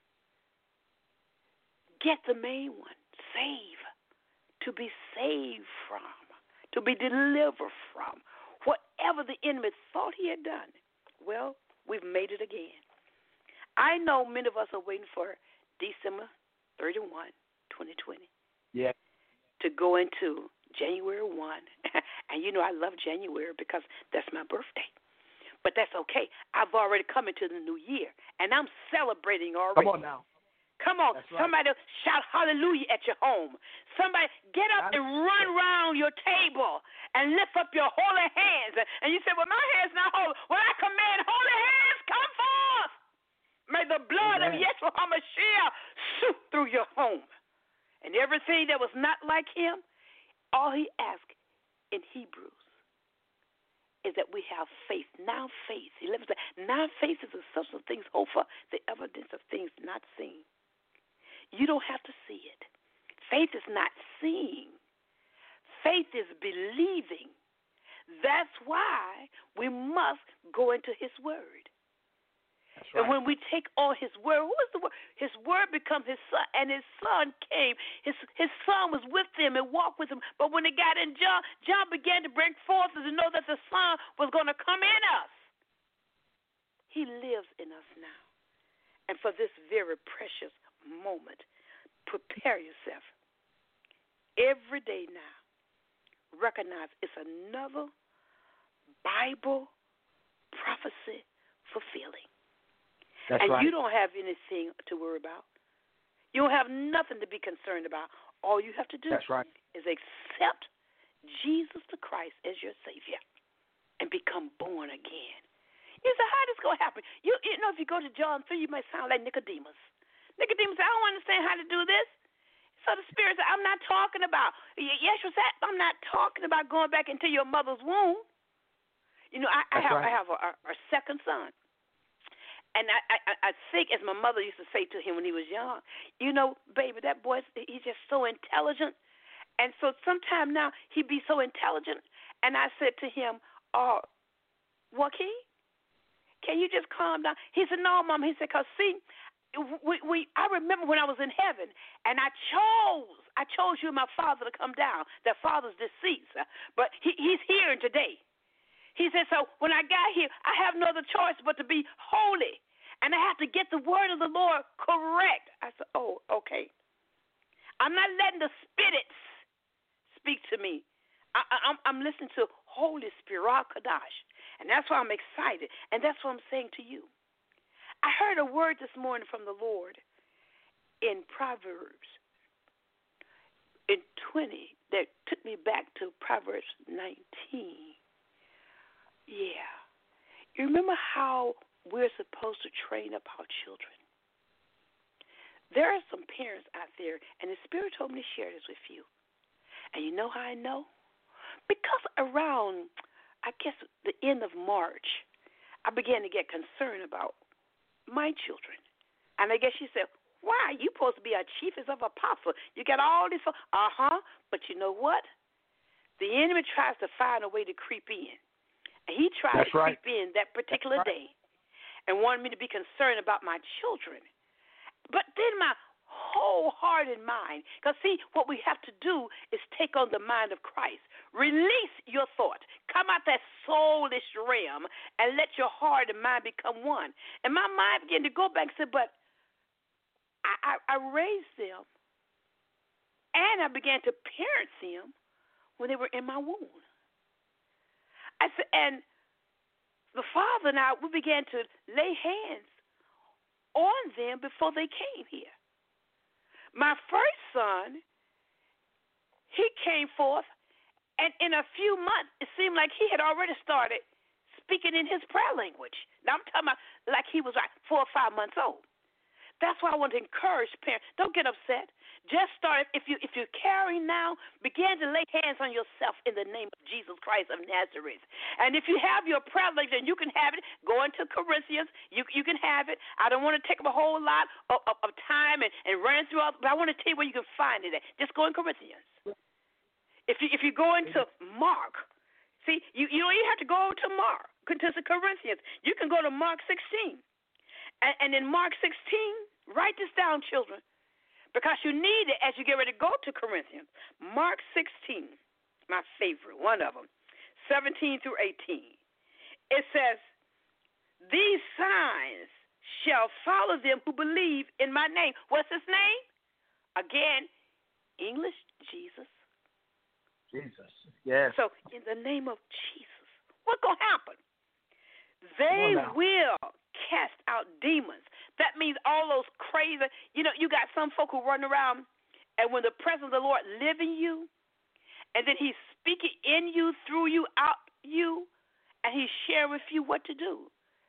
Get the main one. Save. To be saved from. To be delivered from. Whatever the enemy thought he had done. Well, we've made it again. I know many of us are waiting for December 31, 2020. Yeah. To go into January 1. And you know I love January because that's my birthday. But that's okay. I've already come into the new year, and I'm celebrating already. Come on now. Come on. Right. Somebody shout hallelujah at your home. Somebody get up and run around your table and lift up your holy hands. And you say, well, my hand's not holy. Well, I command holy hands, come forth. May the blood of Yeshua HaMashiach shoot through your home. And everything that was not like Him, all He asked in Hebrews is that we have faith. Now faith. He lives there. Now faith is the substance of things hoped for, the evidence of things not seen. You don't have to see it. Faith is not seeing. Faith is believing. That's why we must go into His word. That's right. And when we take on His word, who is the word? His word becomes His Son, and His Son came. His Son was with Him and walked with Him. But when it got in John, John began to bring forth to know that the Son was going to come in us. He lives in us now. And for this very precious moment, prepare yourself. Every day now, recognize it's another Bible prophecy fulfilling. That's and right. you don't have anything to worry about. You don't have nothing to be concerned about. All you have to do is accept Jesus the Christ as your Savior and become born again. You say, how is this going to happen? You know, if you go to John 3, you might sound like Nicodemus. Nicodemus said, I don't understand how to do this. So the Spirit said, I'm not talking about, Yeshua said, I'm not talking about going back into your mother's womb. You know, I have a second son. And I think, as my mother used to say to him when he was young, you know, baby, that boy, he's just so intelligent. And so sometime now he'd be so intelligent. And I said to him, Joaquin, can you just calm down? He said, no, Mom. He said, because, see, I remember when I was in heaven, and I chose you and my father to come down. That father's deceased, but he's here today. He said, so when I got here, I have no other choice but to be holy, and I have to get the word of the Lord correct. I said, oh, okay. I'm not letting the spirits speak to me. I'm listening to Holy Spirit, Kadash, and that's why I'm excited, and that's what I'm saying to you. I heard a word this morning from the Lord in Proverbs in 20 that took me back to Proverbs 19. Yeah. You remember how we're supposed to train up our children? There are some parents out there, and the Spirit told me to share this with you. And you know how I know? Because around, I guess, the end of March, I began to get concerned about my children. And I guess she said, why? You supposed to be a chiefest of apostle. You got all this. But you know what? The enemy tries to find a way to creep in. And he tried to creep in that particular day and wanted me to be concerned about my children. But then my whole heart and mind, because see, what we have to do is take on the mind of Christ. Release your thought. Come out that soulish realm and let your heart and mind become one. And my mind began to go back and say, but I raised them and I began to parent them when they were in my womb. I said, and the father and I, we began to lay hands on them before they came here. My first son, he came forth, and in a few months, it seemed like he had already started speaking in his prayer language. Now, I'm talking about like he was like 4 or 5 months old. That's why I want to encourage parents. Don't get upset. Just start. If you're carrying now, begin to lay hands on yourself in the name of Jesus Christ of Nazareth. And if you have your prayer language, and you can have it, go into Corinthians. You can have it. I don't want to take up a whole lot of time and run through all, but I want to tell you where you can find it at. Just go in Corinthians. If you go into Mark, see, you don't even have to go to Mark, to Corinthians. You can go to Mark 16. And in Mark 16, write this down, children, because you need it as you get ready to go to Corinthians. Mark 16, my favorite, one of them, 17 through 18. It says, these signs shall follow them who believe in my name. What's his name? Again, English, Jesus. Jesus, yes. So in the name of Jesus, what's going to happen? They will cast out demons. That means all those crazy, you got some folk who run around, and when the presence of the Lord live in you, and then he's speaking in you, through you, out you, and he's sharing with you what to do,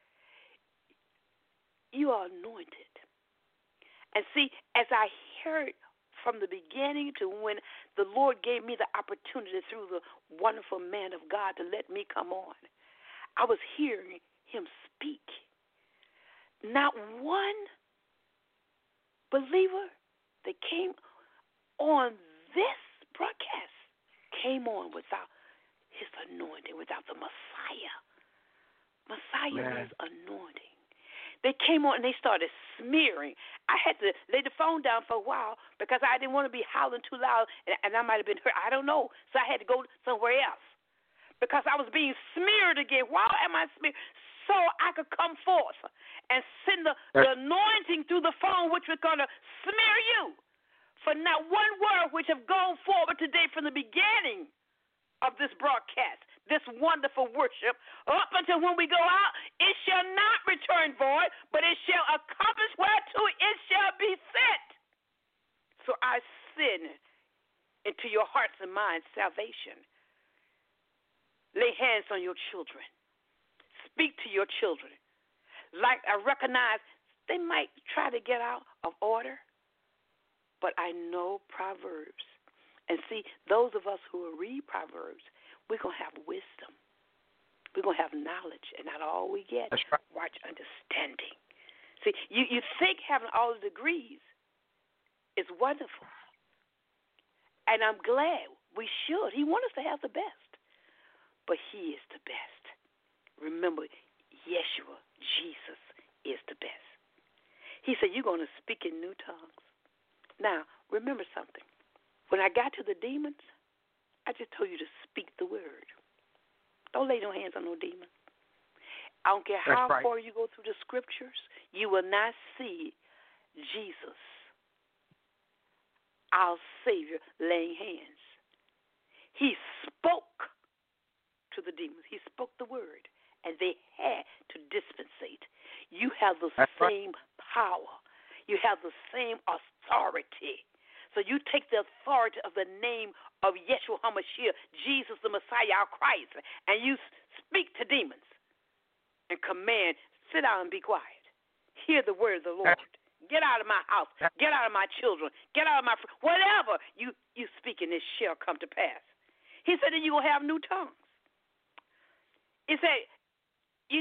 you are anointed. And see, as I heard from the beginning to when the Lord gave me the opportunity through the wonderful man of God to let me come on, I was hearing him speak. Not one believer that came on this broadcast came on without his anointing, without the Messiah. Messiah is anointing. They came on and they started smearing. I had to lay the phone down for a while because I didn't want to be howling too loud, and I might have been hurt. I don't know. So I had to go somewhere else because I was being smeared again. Why am I smeared? So I could come forth and send the anointing through the phone, which was going to smear you. For not one word which have gone forward today from the beginning of this broadcast, this wonderful worship, up until when we go out, it shall not return void, but it shall accomplish whereto it shall be sent. So I send into your hearts and minds salvation. Lay hands on your children. Speak to your children. Like I recognize They might try to get out of order, but I know Proverbs. And see, those of us who will read Proverbs, we're going to have wisdom. We're going to have knowledge, and not all we get. That's right. Watch understanding. See, you think having all the degrees is wonderful. And I'm glad we should. He wants us to have the best. But he is the best. Remember, Yeshua, Jesus, is the best. He said, you're going to speak in new tongues. Now, remember something. When I got to the demons, I just told you to speak the word. Don't lay no hands on no demon. I don't care how far you go through the scriptures, you will not see Jesus, our Savior, laying hands. He spoke to the demons. He spoke the word, and they had to dispensate. You have the same power. You have the same authority. So you take the authority of the name of Yeshua HaMashiach, Jesus the Messiah, our Christ, and you speak to demons and command, sit down and be quiet. Hear the word of the Lord. Get out of my house. Get out of my children. Get out of my whatever you speak, and it shall come to pass. He said that you will have new tongues. He said, you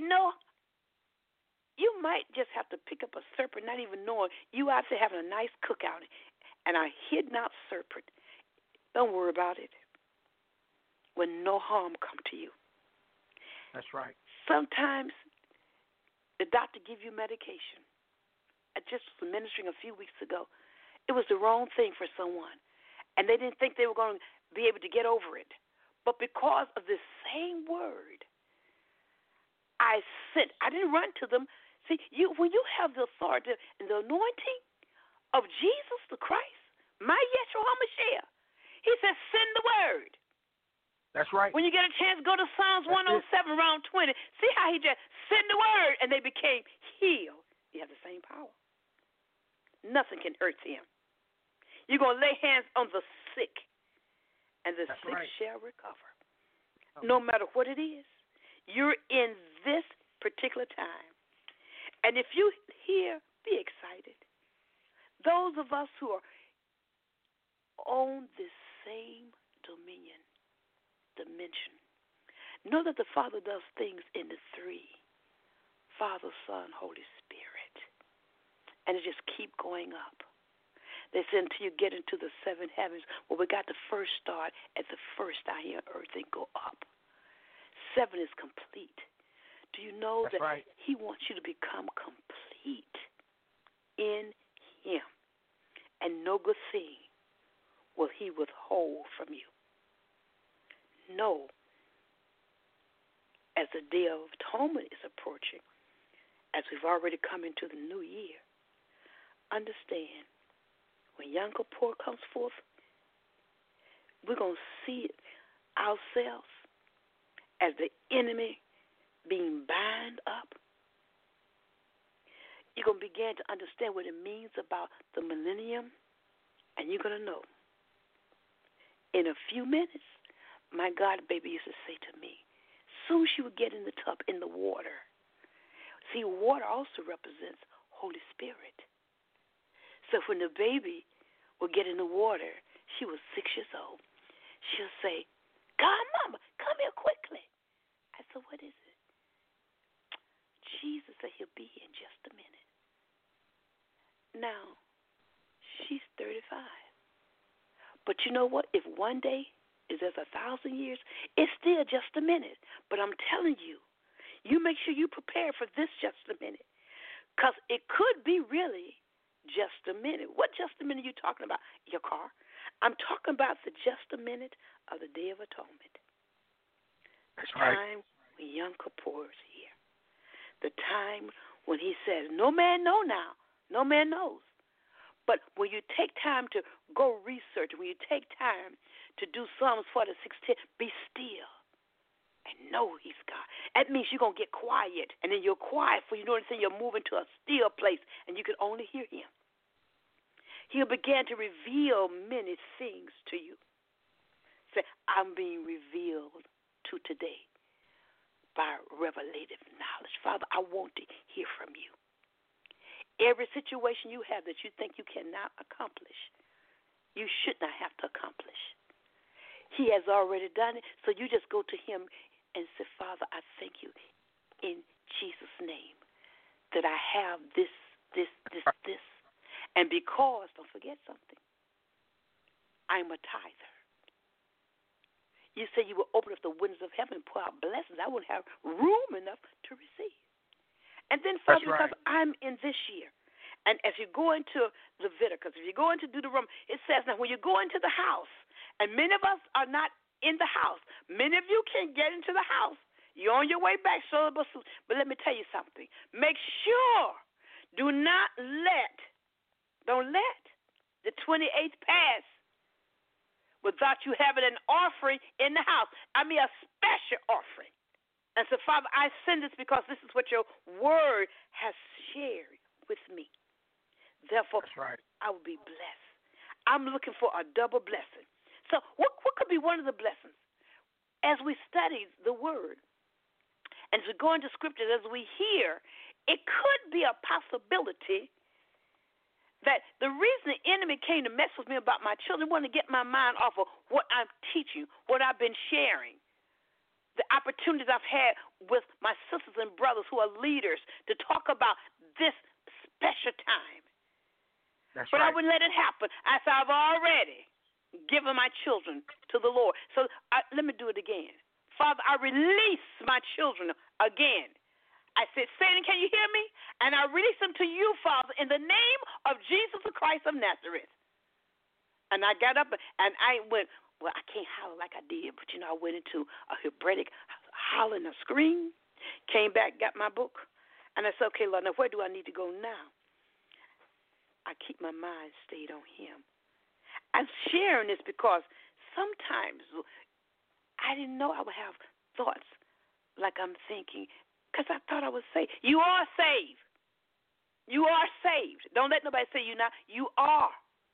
might just have to pick up a serpent, not even knowing you out there having a nice cookout, and a hidden out serpent. Don't worry about it. When no harm come to you. That's right. Sometimes the doctor give you medication. I just was ministering a few weeks ago. It was the wrong thing for someone, and they didn't think they were going to be able to get over it. But because of this same word, I didn't run to them. See, when you have the authority and the anointing of Jesus the Christ, my Yeshua HaMashiach, he says, send the word. That's right. When you get a chance, go to Psalms 107, around 20. See how he just sent the word, and they became healed. You have the same power. Nothing can hurt them. You're going to lay hands on the sick, and the sick shall recover. No matter what it is, you're in this particular time. And if you hear, be excited. Those of us who are on this same dimension, know that the Father does things in the three: Father, Son, Holy Spirit. And it just keep going up. They say until you get into the seven heavens, well, we got to first start at the first down here on earth and go up. 7 is complete. Do you know that he wants you to become complete in him? And no good thing will he withhold from you. No. As the Day of Atonement is approaching, as we've already come into the new year, understand, when Yom Kippur comes forth, we're going to see ourselves as the enemy being bound up. You're going to begin to understand what it means about the millennium, and you're going to know. In a few minutes, my God baby used to say to me, soon she would get in the tub, in the water. See, water also represents Holy Spirit. So when the baby would get in the water, she was 6 years old, she'll say, God, Mama, come here quickly. I said, what is it? Jesus said he'll be here in just a minute. Now, she's 35. But you know what? If one day is as 1,000 years, it's still just a minute. But I'm telling you, you make sure you prepare for this just a minute. Because it could be really just a minute. What just a minute are you talking about? Your car? I'm talking about the just a minute of the Day of Atonement. The time when Yom Kippur is here. The time when he says, no man know now. No man knows. But when you take time to go research, when you take time to do Psalms 46:10, be still and know he's God. That means you're going to get quiet, and then you're quiet for you know what I'm saying, you're moving to a still place, and you can only hear him. He'll begin to reveal many things to you. Say, I'm being revealed to today by revelative knowledge. Father, I want to hear from you. Every situation you have that you think you cannot accomplish, you should not have to accomplish. He has already done it, so you just go to him and say, Father, I thank you in Jesus' name that I have this. And because, don't forget something, I'm a tither. You say you will open up the windows of heaven and pour out blessings. I wouldn't have room enough to receive. And then, Father, because I'm in this year, and as you go into Leviticus, if you go into Deuteronomy, it says, now when you go into the house, and many of us are not in the house, many of you can't get into the house. You're on your way back, but let me tell you something. Make sure, don't let the 28th pass without you having an offering in the house. I mean, a special offering. And so, Father, I send this because this is what your word has shared with me. Therefore, I will be blessed. I'm looking for a double blessing. So what could be one of the blessings? As we study the word, and as we go into scriptures, as we hear, it could be a possibility that the reason the enemy came to mess with me about my children, wanted to get my mind off of what I'm teaching, what I've been sharing, the opportunities I've had with my sisters and brothers who are leaders to talk about this special time. But I wouldn't let it happen. I said, I've already given my children to the Lord. So let me do it again. Father, I release my children again. I said, Satan, can you hear me? And I release them to you, Father, in the name of Jesus Christ of Nazareth. And I got up and I went, well, I can't holler like I did, but, I went into a Hebraic hollering and scream, came back, got my book, and I said, okay, Lord, now where do I need to go now? I keep my mind stayed on him. I'm sharing this because sometimes I didn't know I would have thoughts like I'm thinking because I thought I was saved. You are saved. You are saved. Don't let nobody say you're not. You are.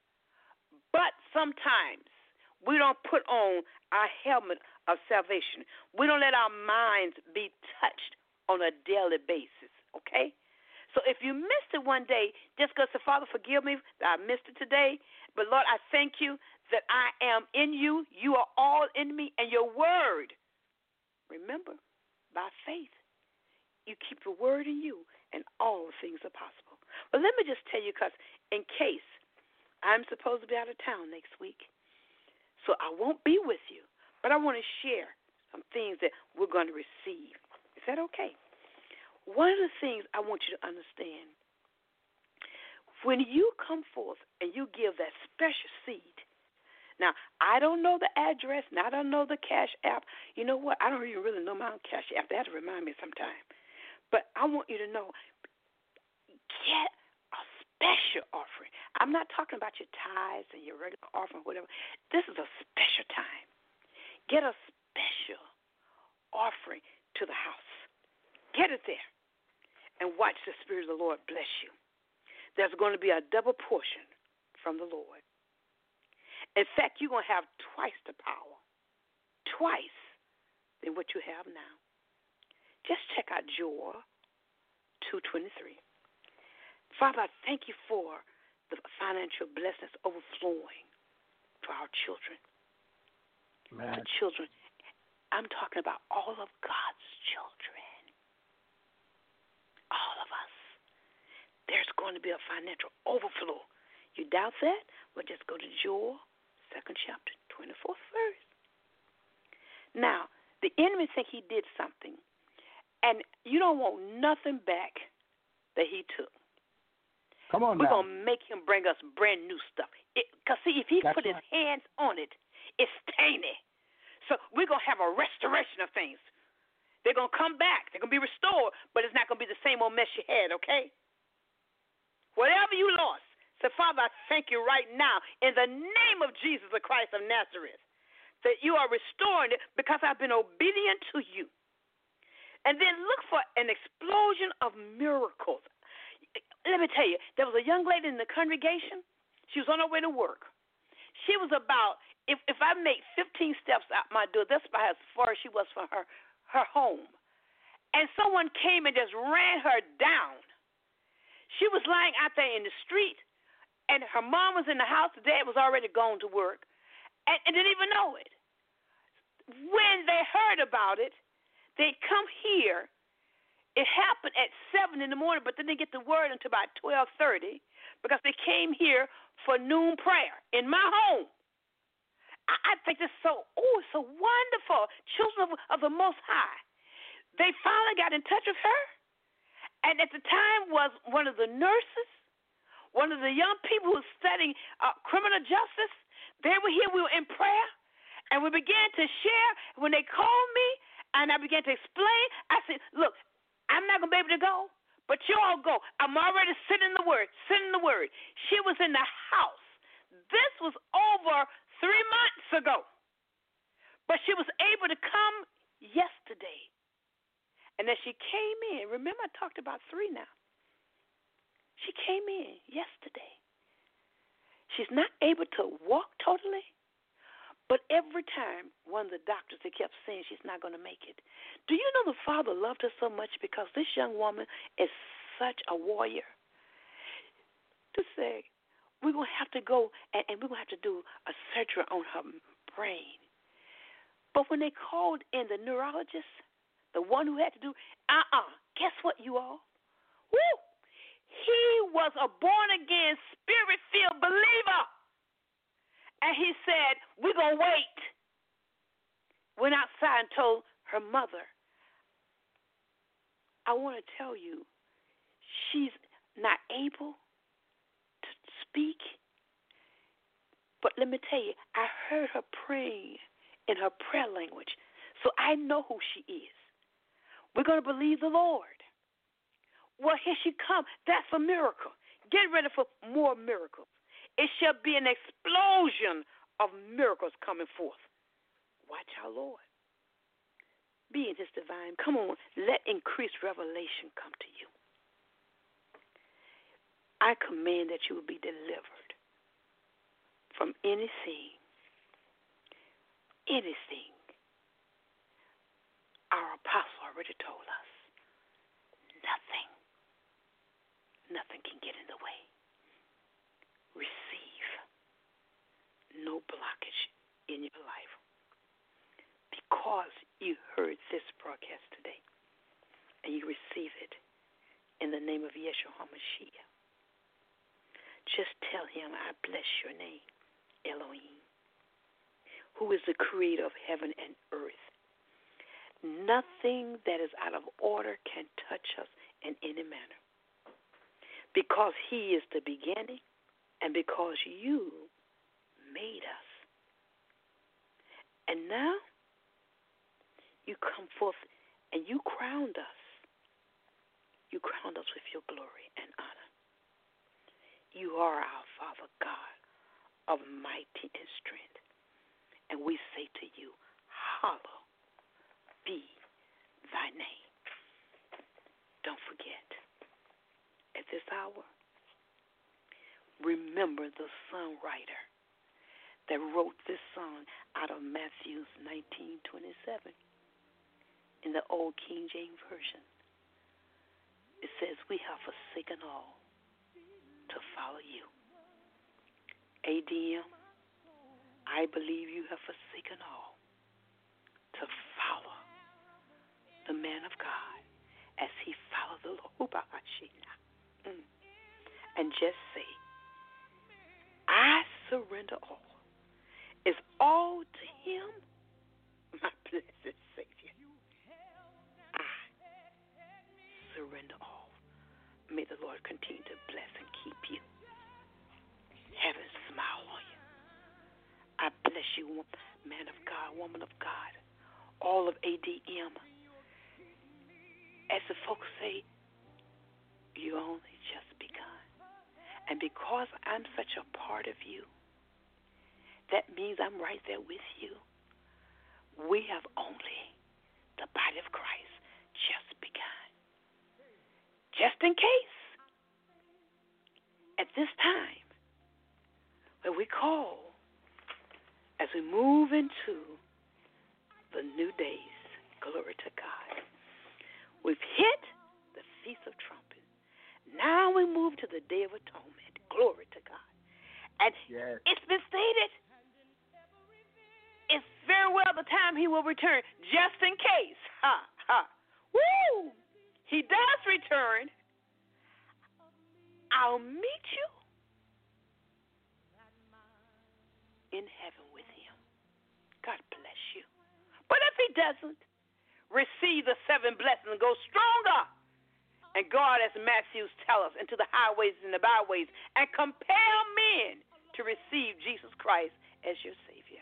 But sometimes we don't put on our helmet of salvation. We don't let our minds be touched on a daily basis, okay? So if you missed it one day, just go say, Father, forgive me that I missed it today. But, Lord, I thank you that I am in you. You are all in me. And your word, remember, by faith, you keep your word in you, and all things are possible. But let me just tell you, because in case I'm supposed to be out of town next week, so I won't be with you, but I want to share some things that we're going to receive. Is that okay? One of the things I want you to understand, when you come forth and you give that special seed, now, I don't know the address, and I don't know the Cash App. You know what? I don't even really know my own Cash App. They have to remind me sometime. But I want you to know, get a special offering. I'm not talking about your tithes and your regular offering, whatever. This is a special time. Get a special offering to the house. Get it there. And watch the Spirit of the Lord bless you. There's going to be a double portion from the Lord. In fact, you're going to have twice the power, twice than what you have now. Just check out Joel 2:23. Father, I thank you for the financial blessings overflowing for our children. Man. Our children. I'm talking about all of God's children. All of us. There's going to be a financial overflow. You doubt that? Well, just go to Joel, 2nd chapter, 24th verse. Now, the enemy think he did something, and you don't want nothing back that he took. Come on We're now. going to make him bring us brand new stuff. Because, see, if he put his hands on it, it's tainted. So we're going to have a restoration of things. They're going to come back. They're going to be restored, but it's not going to be the same old mess you had, okay? Whatever you lost. So, Father, I thank you right now in the name of Jesus the Christ of Nazareth that you are restoring it because I've been obedient to you. And then look for an explosion of miracles. Let me tell you, there was a young lady in the congregation. She was on her way to work. She was about, if I make 15 steps out my door, that's about as far as she was from her home. And someone came and just ran her down. She was lying out there in the street, and her mom was in the house. The dad was already gone to work, and didn't even know it. When they heard about it, they come here. It happened at 7 in the morning, but they didn't get the word until about 12:30 because they came here for noon prayer in my home. I think it's so wonderful. Children of the Most High. They finally got in touch with her, and at the time was one of the nurses, one of the young people who was studying criminal justice. They were here. We were in prayer, and we began to share. When they called me, and I began to explain, I said, look, I'm not going to be able to go, but you all go. I'm already sending the word. She was in the house. This was over 3 months ago, but she was able to come yesterday. And as she came in, remember I talked about 3 now. She came in yesterday. She's not able to walk totally, but every time, one of the doctors, they kept saying she's not going to make it. Do you know the Father loved her so much because this young woman is such a warrior? To say, we're going to have to go and we're going to have to do a surgery on her brain. But when they called in the neurologist, the one who had to do, guess what, you all? Woo! He was a born-again, spirit-filled believer. And he said, we're going to wait. Went outside and told her mother, I want to tell you, she's not able to speak. But let me tell you, I heard her praying in her prayer language. So I know who she is. We're going to believe the Lord. Well, here she comes. That's a miracle. Get ready for more miracles. It shall be an explosion of miracles coming forth. Watch our Lord. Be in his divine. Come on, let increased revelation come to you. I command that you will be delivered from anything. Our apostle already told us, nothing can get in the way. Receive no blockage in your life because you heard this broadcast today and you receive it in the name of Yeshua HaMashiach. Just tell him, I bless your name, Elohim, who is the creator of heaven and earth. Nothing that is out of order can touch us in any manner because he is the beginning and because you made us. And now you come forth and you crowned us. You crowned us with your glory and honor. You are our Father God of mighty and strength. And we say to you, hallowed be thy name. Don't forget, at this hour, remember the songwriter that wrote this song out of Matthew 19:27 in the old King James Version. It says, we have forsaken all to follow you. ADM, I believe you have forsaken all to follow the man of God as he followed the Lord. And just say, I surrender all. It's all to him, my blessed Savior. I surrender all. May the Lord continue to bless and keep you. Heaven smile on you. I bless you, man of God, woman of God, all of ADM. As the folks say, you only just begun. And because I'm such a part of you, that means I'm right there with you. We have only, the body of Christ, just begun. Just in case, at this time, when we call, as we move into the new days, glory to God, we've hit the Feast of Trumpets. Now we move move to the Day of Atonement. Glory to God. And it's been stated, it's very well the time he will return, just in case. Woo! He does return. I'll meet you in heaven with him. God bless you. But if he doesn't, receive the 7 blessings and go stronger. And God, as Matthew tells us, into the highways and the byways, and compel men to receive Jesus Christ as your Savior.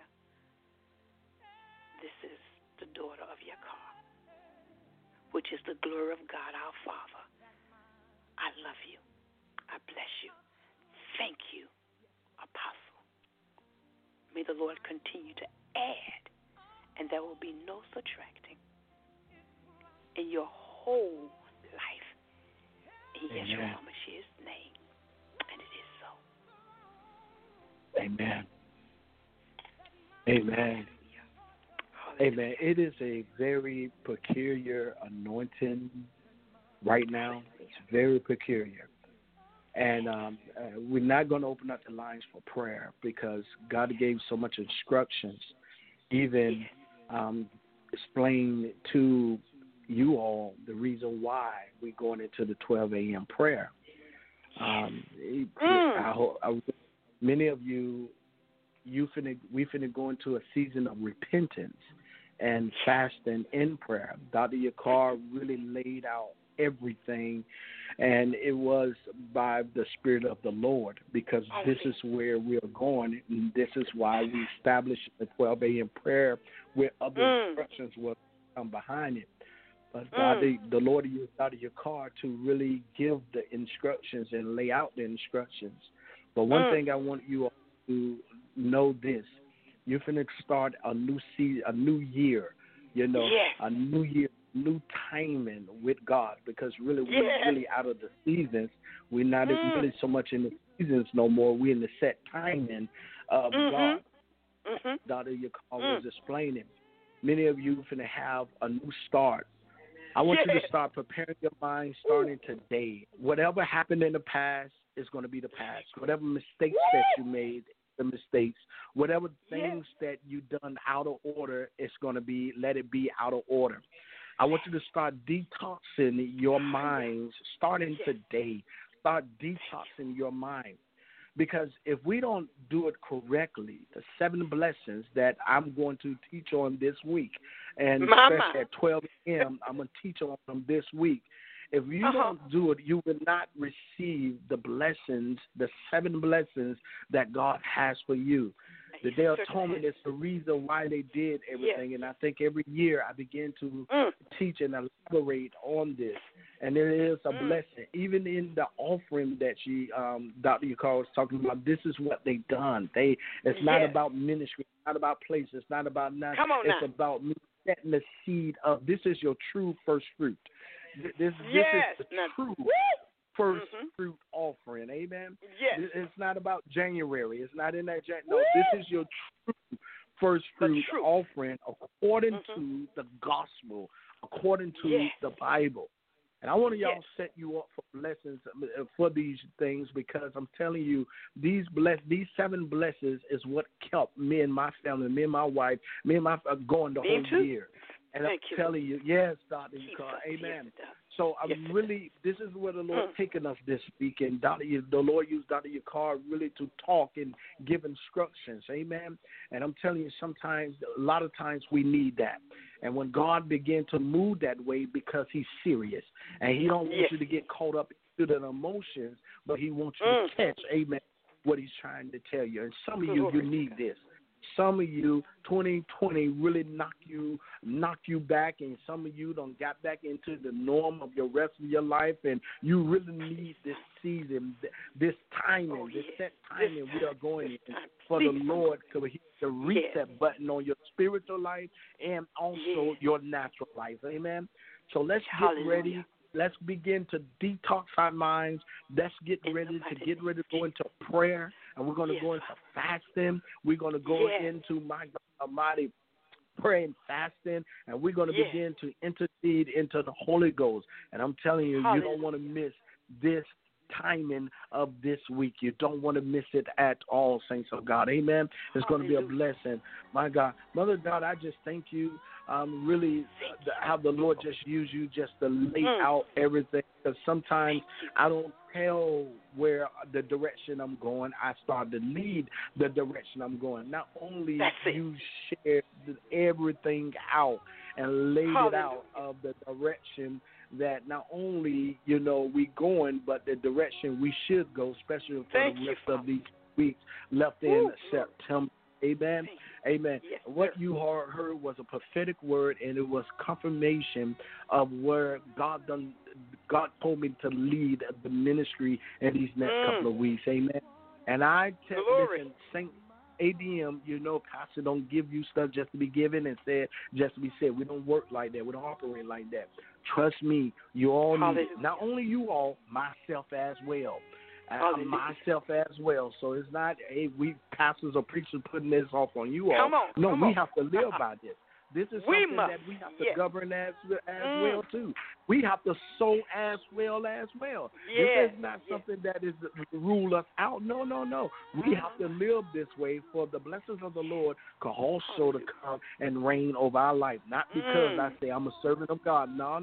This is the daughter of Yakar, which is the glory of God our Father. I love you. I bless you. Thank you, Apostle. May the Lord continue to add, and there will be no subtracting in your whole life. In Yeshua HaMashiach's name. And it is so. Amen. Amen. Amen. It is a very peculiar anointing right now. It's very peculiar. And we're not going to open up the lines for prayer because God gave so much instructions, even explain to you all the reason why we're going into the 12 a.m. prayer. Many of you, we finna go into a season of repentance and fasting in prayer. Dr. Yakar really laid out everything, and it was by the Spirit of the Lord, because this is where we are going, and this is why we established the 12 a.m. prayer, where other instructions will come behind it. But the Lord used Dr. Yakar to really give the instructions and lay out the instructions. But one thing I want you all to know this: you're finna start a new season, a new year. A new year, new timing with God, because really we're really out of the seasons. We're not really so much in the seasons no more. We're in the set timing of God. Dr. Yakar was explaining. Many of you finna have a new start. I want you to start preparing your mind starting today. Whatever happened in the past is going to be the past. Whatever mistakes that you made, the mistakes. Whatever things that you done out of order, it's going to be, let it be out of order. I want you to start detoxing your minds starting today. Start detoxing your mind. Because if we don't do it correctly, the 7 blessings that I'm going to teach on this week, and especially at 12 a.m., I'm going to teach on them this week. If you don't do it, you will not receive the blessings, the 7 blessings that God has for you. The Day of Atonement is the reason why they did everything, and I think every year I begin to teach and elaborate on this. And there is a blessing. Even in the offering that Dr. Yakar was talking about, this is what they done. It's not about ministry, it's not about place, it's not about nothing. It's about me setting the seed of, this is your true first fruit. This is the true first fruit offering. Amen? It's not about January. It's not in that No, this is your true first fruit offering according to the gospel, according to the Bible. And I want y'all set you up for blessings for these things, because I'm telling you, these 7 blessings is what kept me and my family, me and my wife, me and my going the whole year. And I'm telling you, yes, Dr. Yakar, amen. So I'm really, this is where the Lord's taking us this week, and the Lord used Dr. Yakar really to talk and give instructions, amen. And I'm telling you, sometimes, a lot of times we need that. And when God began to move that way, because he's serious, and he don't want you to get caught up into the emotions, but he wants you to catch, amen, what he's trying to tell you. And some of you need this. Some of you, 2020 really knocked you back, and some of you done got back into the norm of your rest of your life, and you really need this season, this timing, this set timing we are going in for the Lord to hit the reset button on your spiritual life and also your natural life. Amen. So let's get ready. Let's begin to detox our minds. Let's get ready to go into prayer, and we're going to go into fasting. We're going to go into, my God Almighty, prayer and fasting, and we're going to begin to intercede into the Holy Ghost. And I'm telling you, you don't want to miss this timing of this week. You don't want to miss it at all, saints of God. Amen. It's going to be a blessing. My God. Mother God, I just thank you. Really how the Lord just used you just to lay out everything. Because sometimes I don't tell where the direction I'm going. I start to lead the direction I'm going. Not only you shared everything out and laid it out of the direction that not only, we going, but the direction we should go, especially for the rest of these weeks left in September. Amen. Amen. Yes, what you heard was a prophetic word, and it was confirmation of where God told me to lead the ministry in these next couple of weeks. Amen. And I tell you, Saint ADM, Pastor don't give you stuff just to be given and said, just to be said. We don't work like that. We don't operate like that. Trust me, you all need it. Not only you all, myself as well. Myself as well. So it's not, hey, we pastors or preachers putting this off on you all. We have to live by this. This is something that we have to govern as well, too. We have to sow as well. This is not something that is rule us out. No. We have to live this way for the blessings of the Lord can also to come and reign over our life. Not because I say I'm a servant of God. No.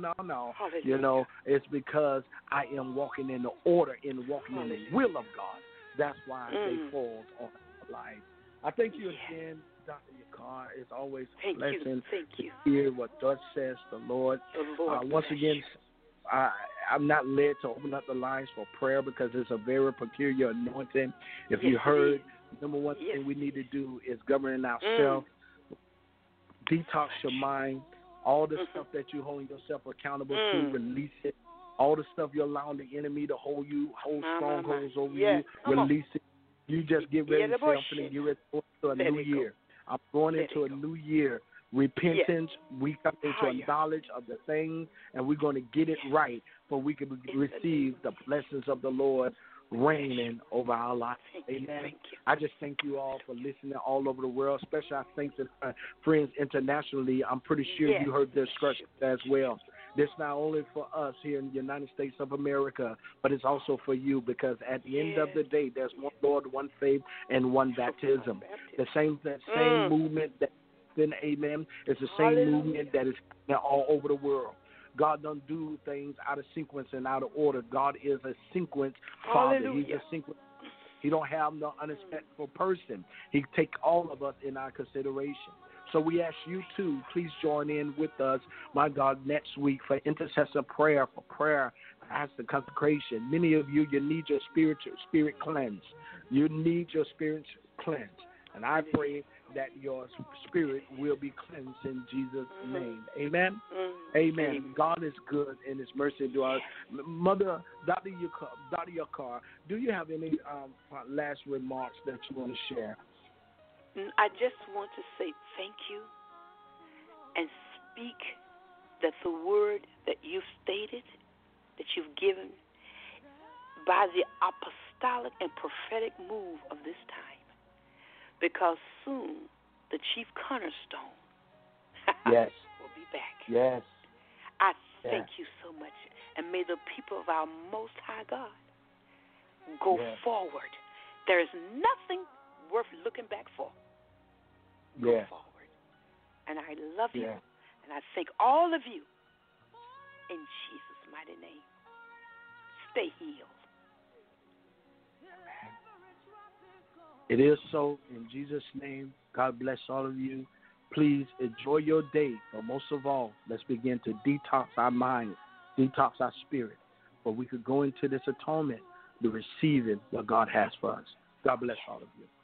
It's because I am walking in the order and walking in the will of God. That's why they fall on our life. I thank you again, Dr. Yakar. It's always a blessing to hear what thus says the Lord. Once again, I'm not led to open up the lines for prayer because it's a very peculiar anointing. If you heard, number one thing we need to do is govern ourselves, detox your mind, all the stuff that you're holding yourself accountable to, release it. All the stuff you're allowing the enemy to hold strongholds over you, release it. You just get ready to say, I'm going to get ready to a new year. I'm going into a new year. Repentance, we come into a knowledge of the things, and we're going to get it right so we can receive the blessings of the Lord reigning over our lives. Amen. I just thank you all for listening all over the world, especially I thank the friends internationally. I'm pretty sure you heard their instructions as well. This not only for us here in the United States of America, but it's also for you because at the end of the day, there's one Lord, one faith, and one baptism. The same movement that then amen. It's the same movement that is all over the world. God don't do things out of sequence and out of order. God is a sequence Father. He's a sequence. He don't have no unexpected person. He take all of us in our consideration. So we ask you to please join in with us, my God, next week for intercessor prayer, as the consecration. Many of you need your spirit cleansed. You need your spirit cleansed. And I pray that your spirit will be cleansed in Jesus' name. Amen? Amen. God is good in his mercy to us. Mother, Dr. Yakar, do you have any last remarks that you want to share? I just want to say thank you and speak that the word that you've stated, that you've given, by the apostolic and prophetic move of this time. Because soon the chief cornerstone will be back. Yes. I thank you so much. And may the people of our Most High God go forward. There is nothing worth looking back for. Go forward. And I love you. And I thank all of you in Jesus' mighty name. Stay healed. It is so in Jesus' name. God bless all of you. Please enjoy your day. But most of all, let's begin to detox our mind, detox our spirit, for we could go into this atonement to receiving what God has for us. God bless all of you.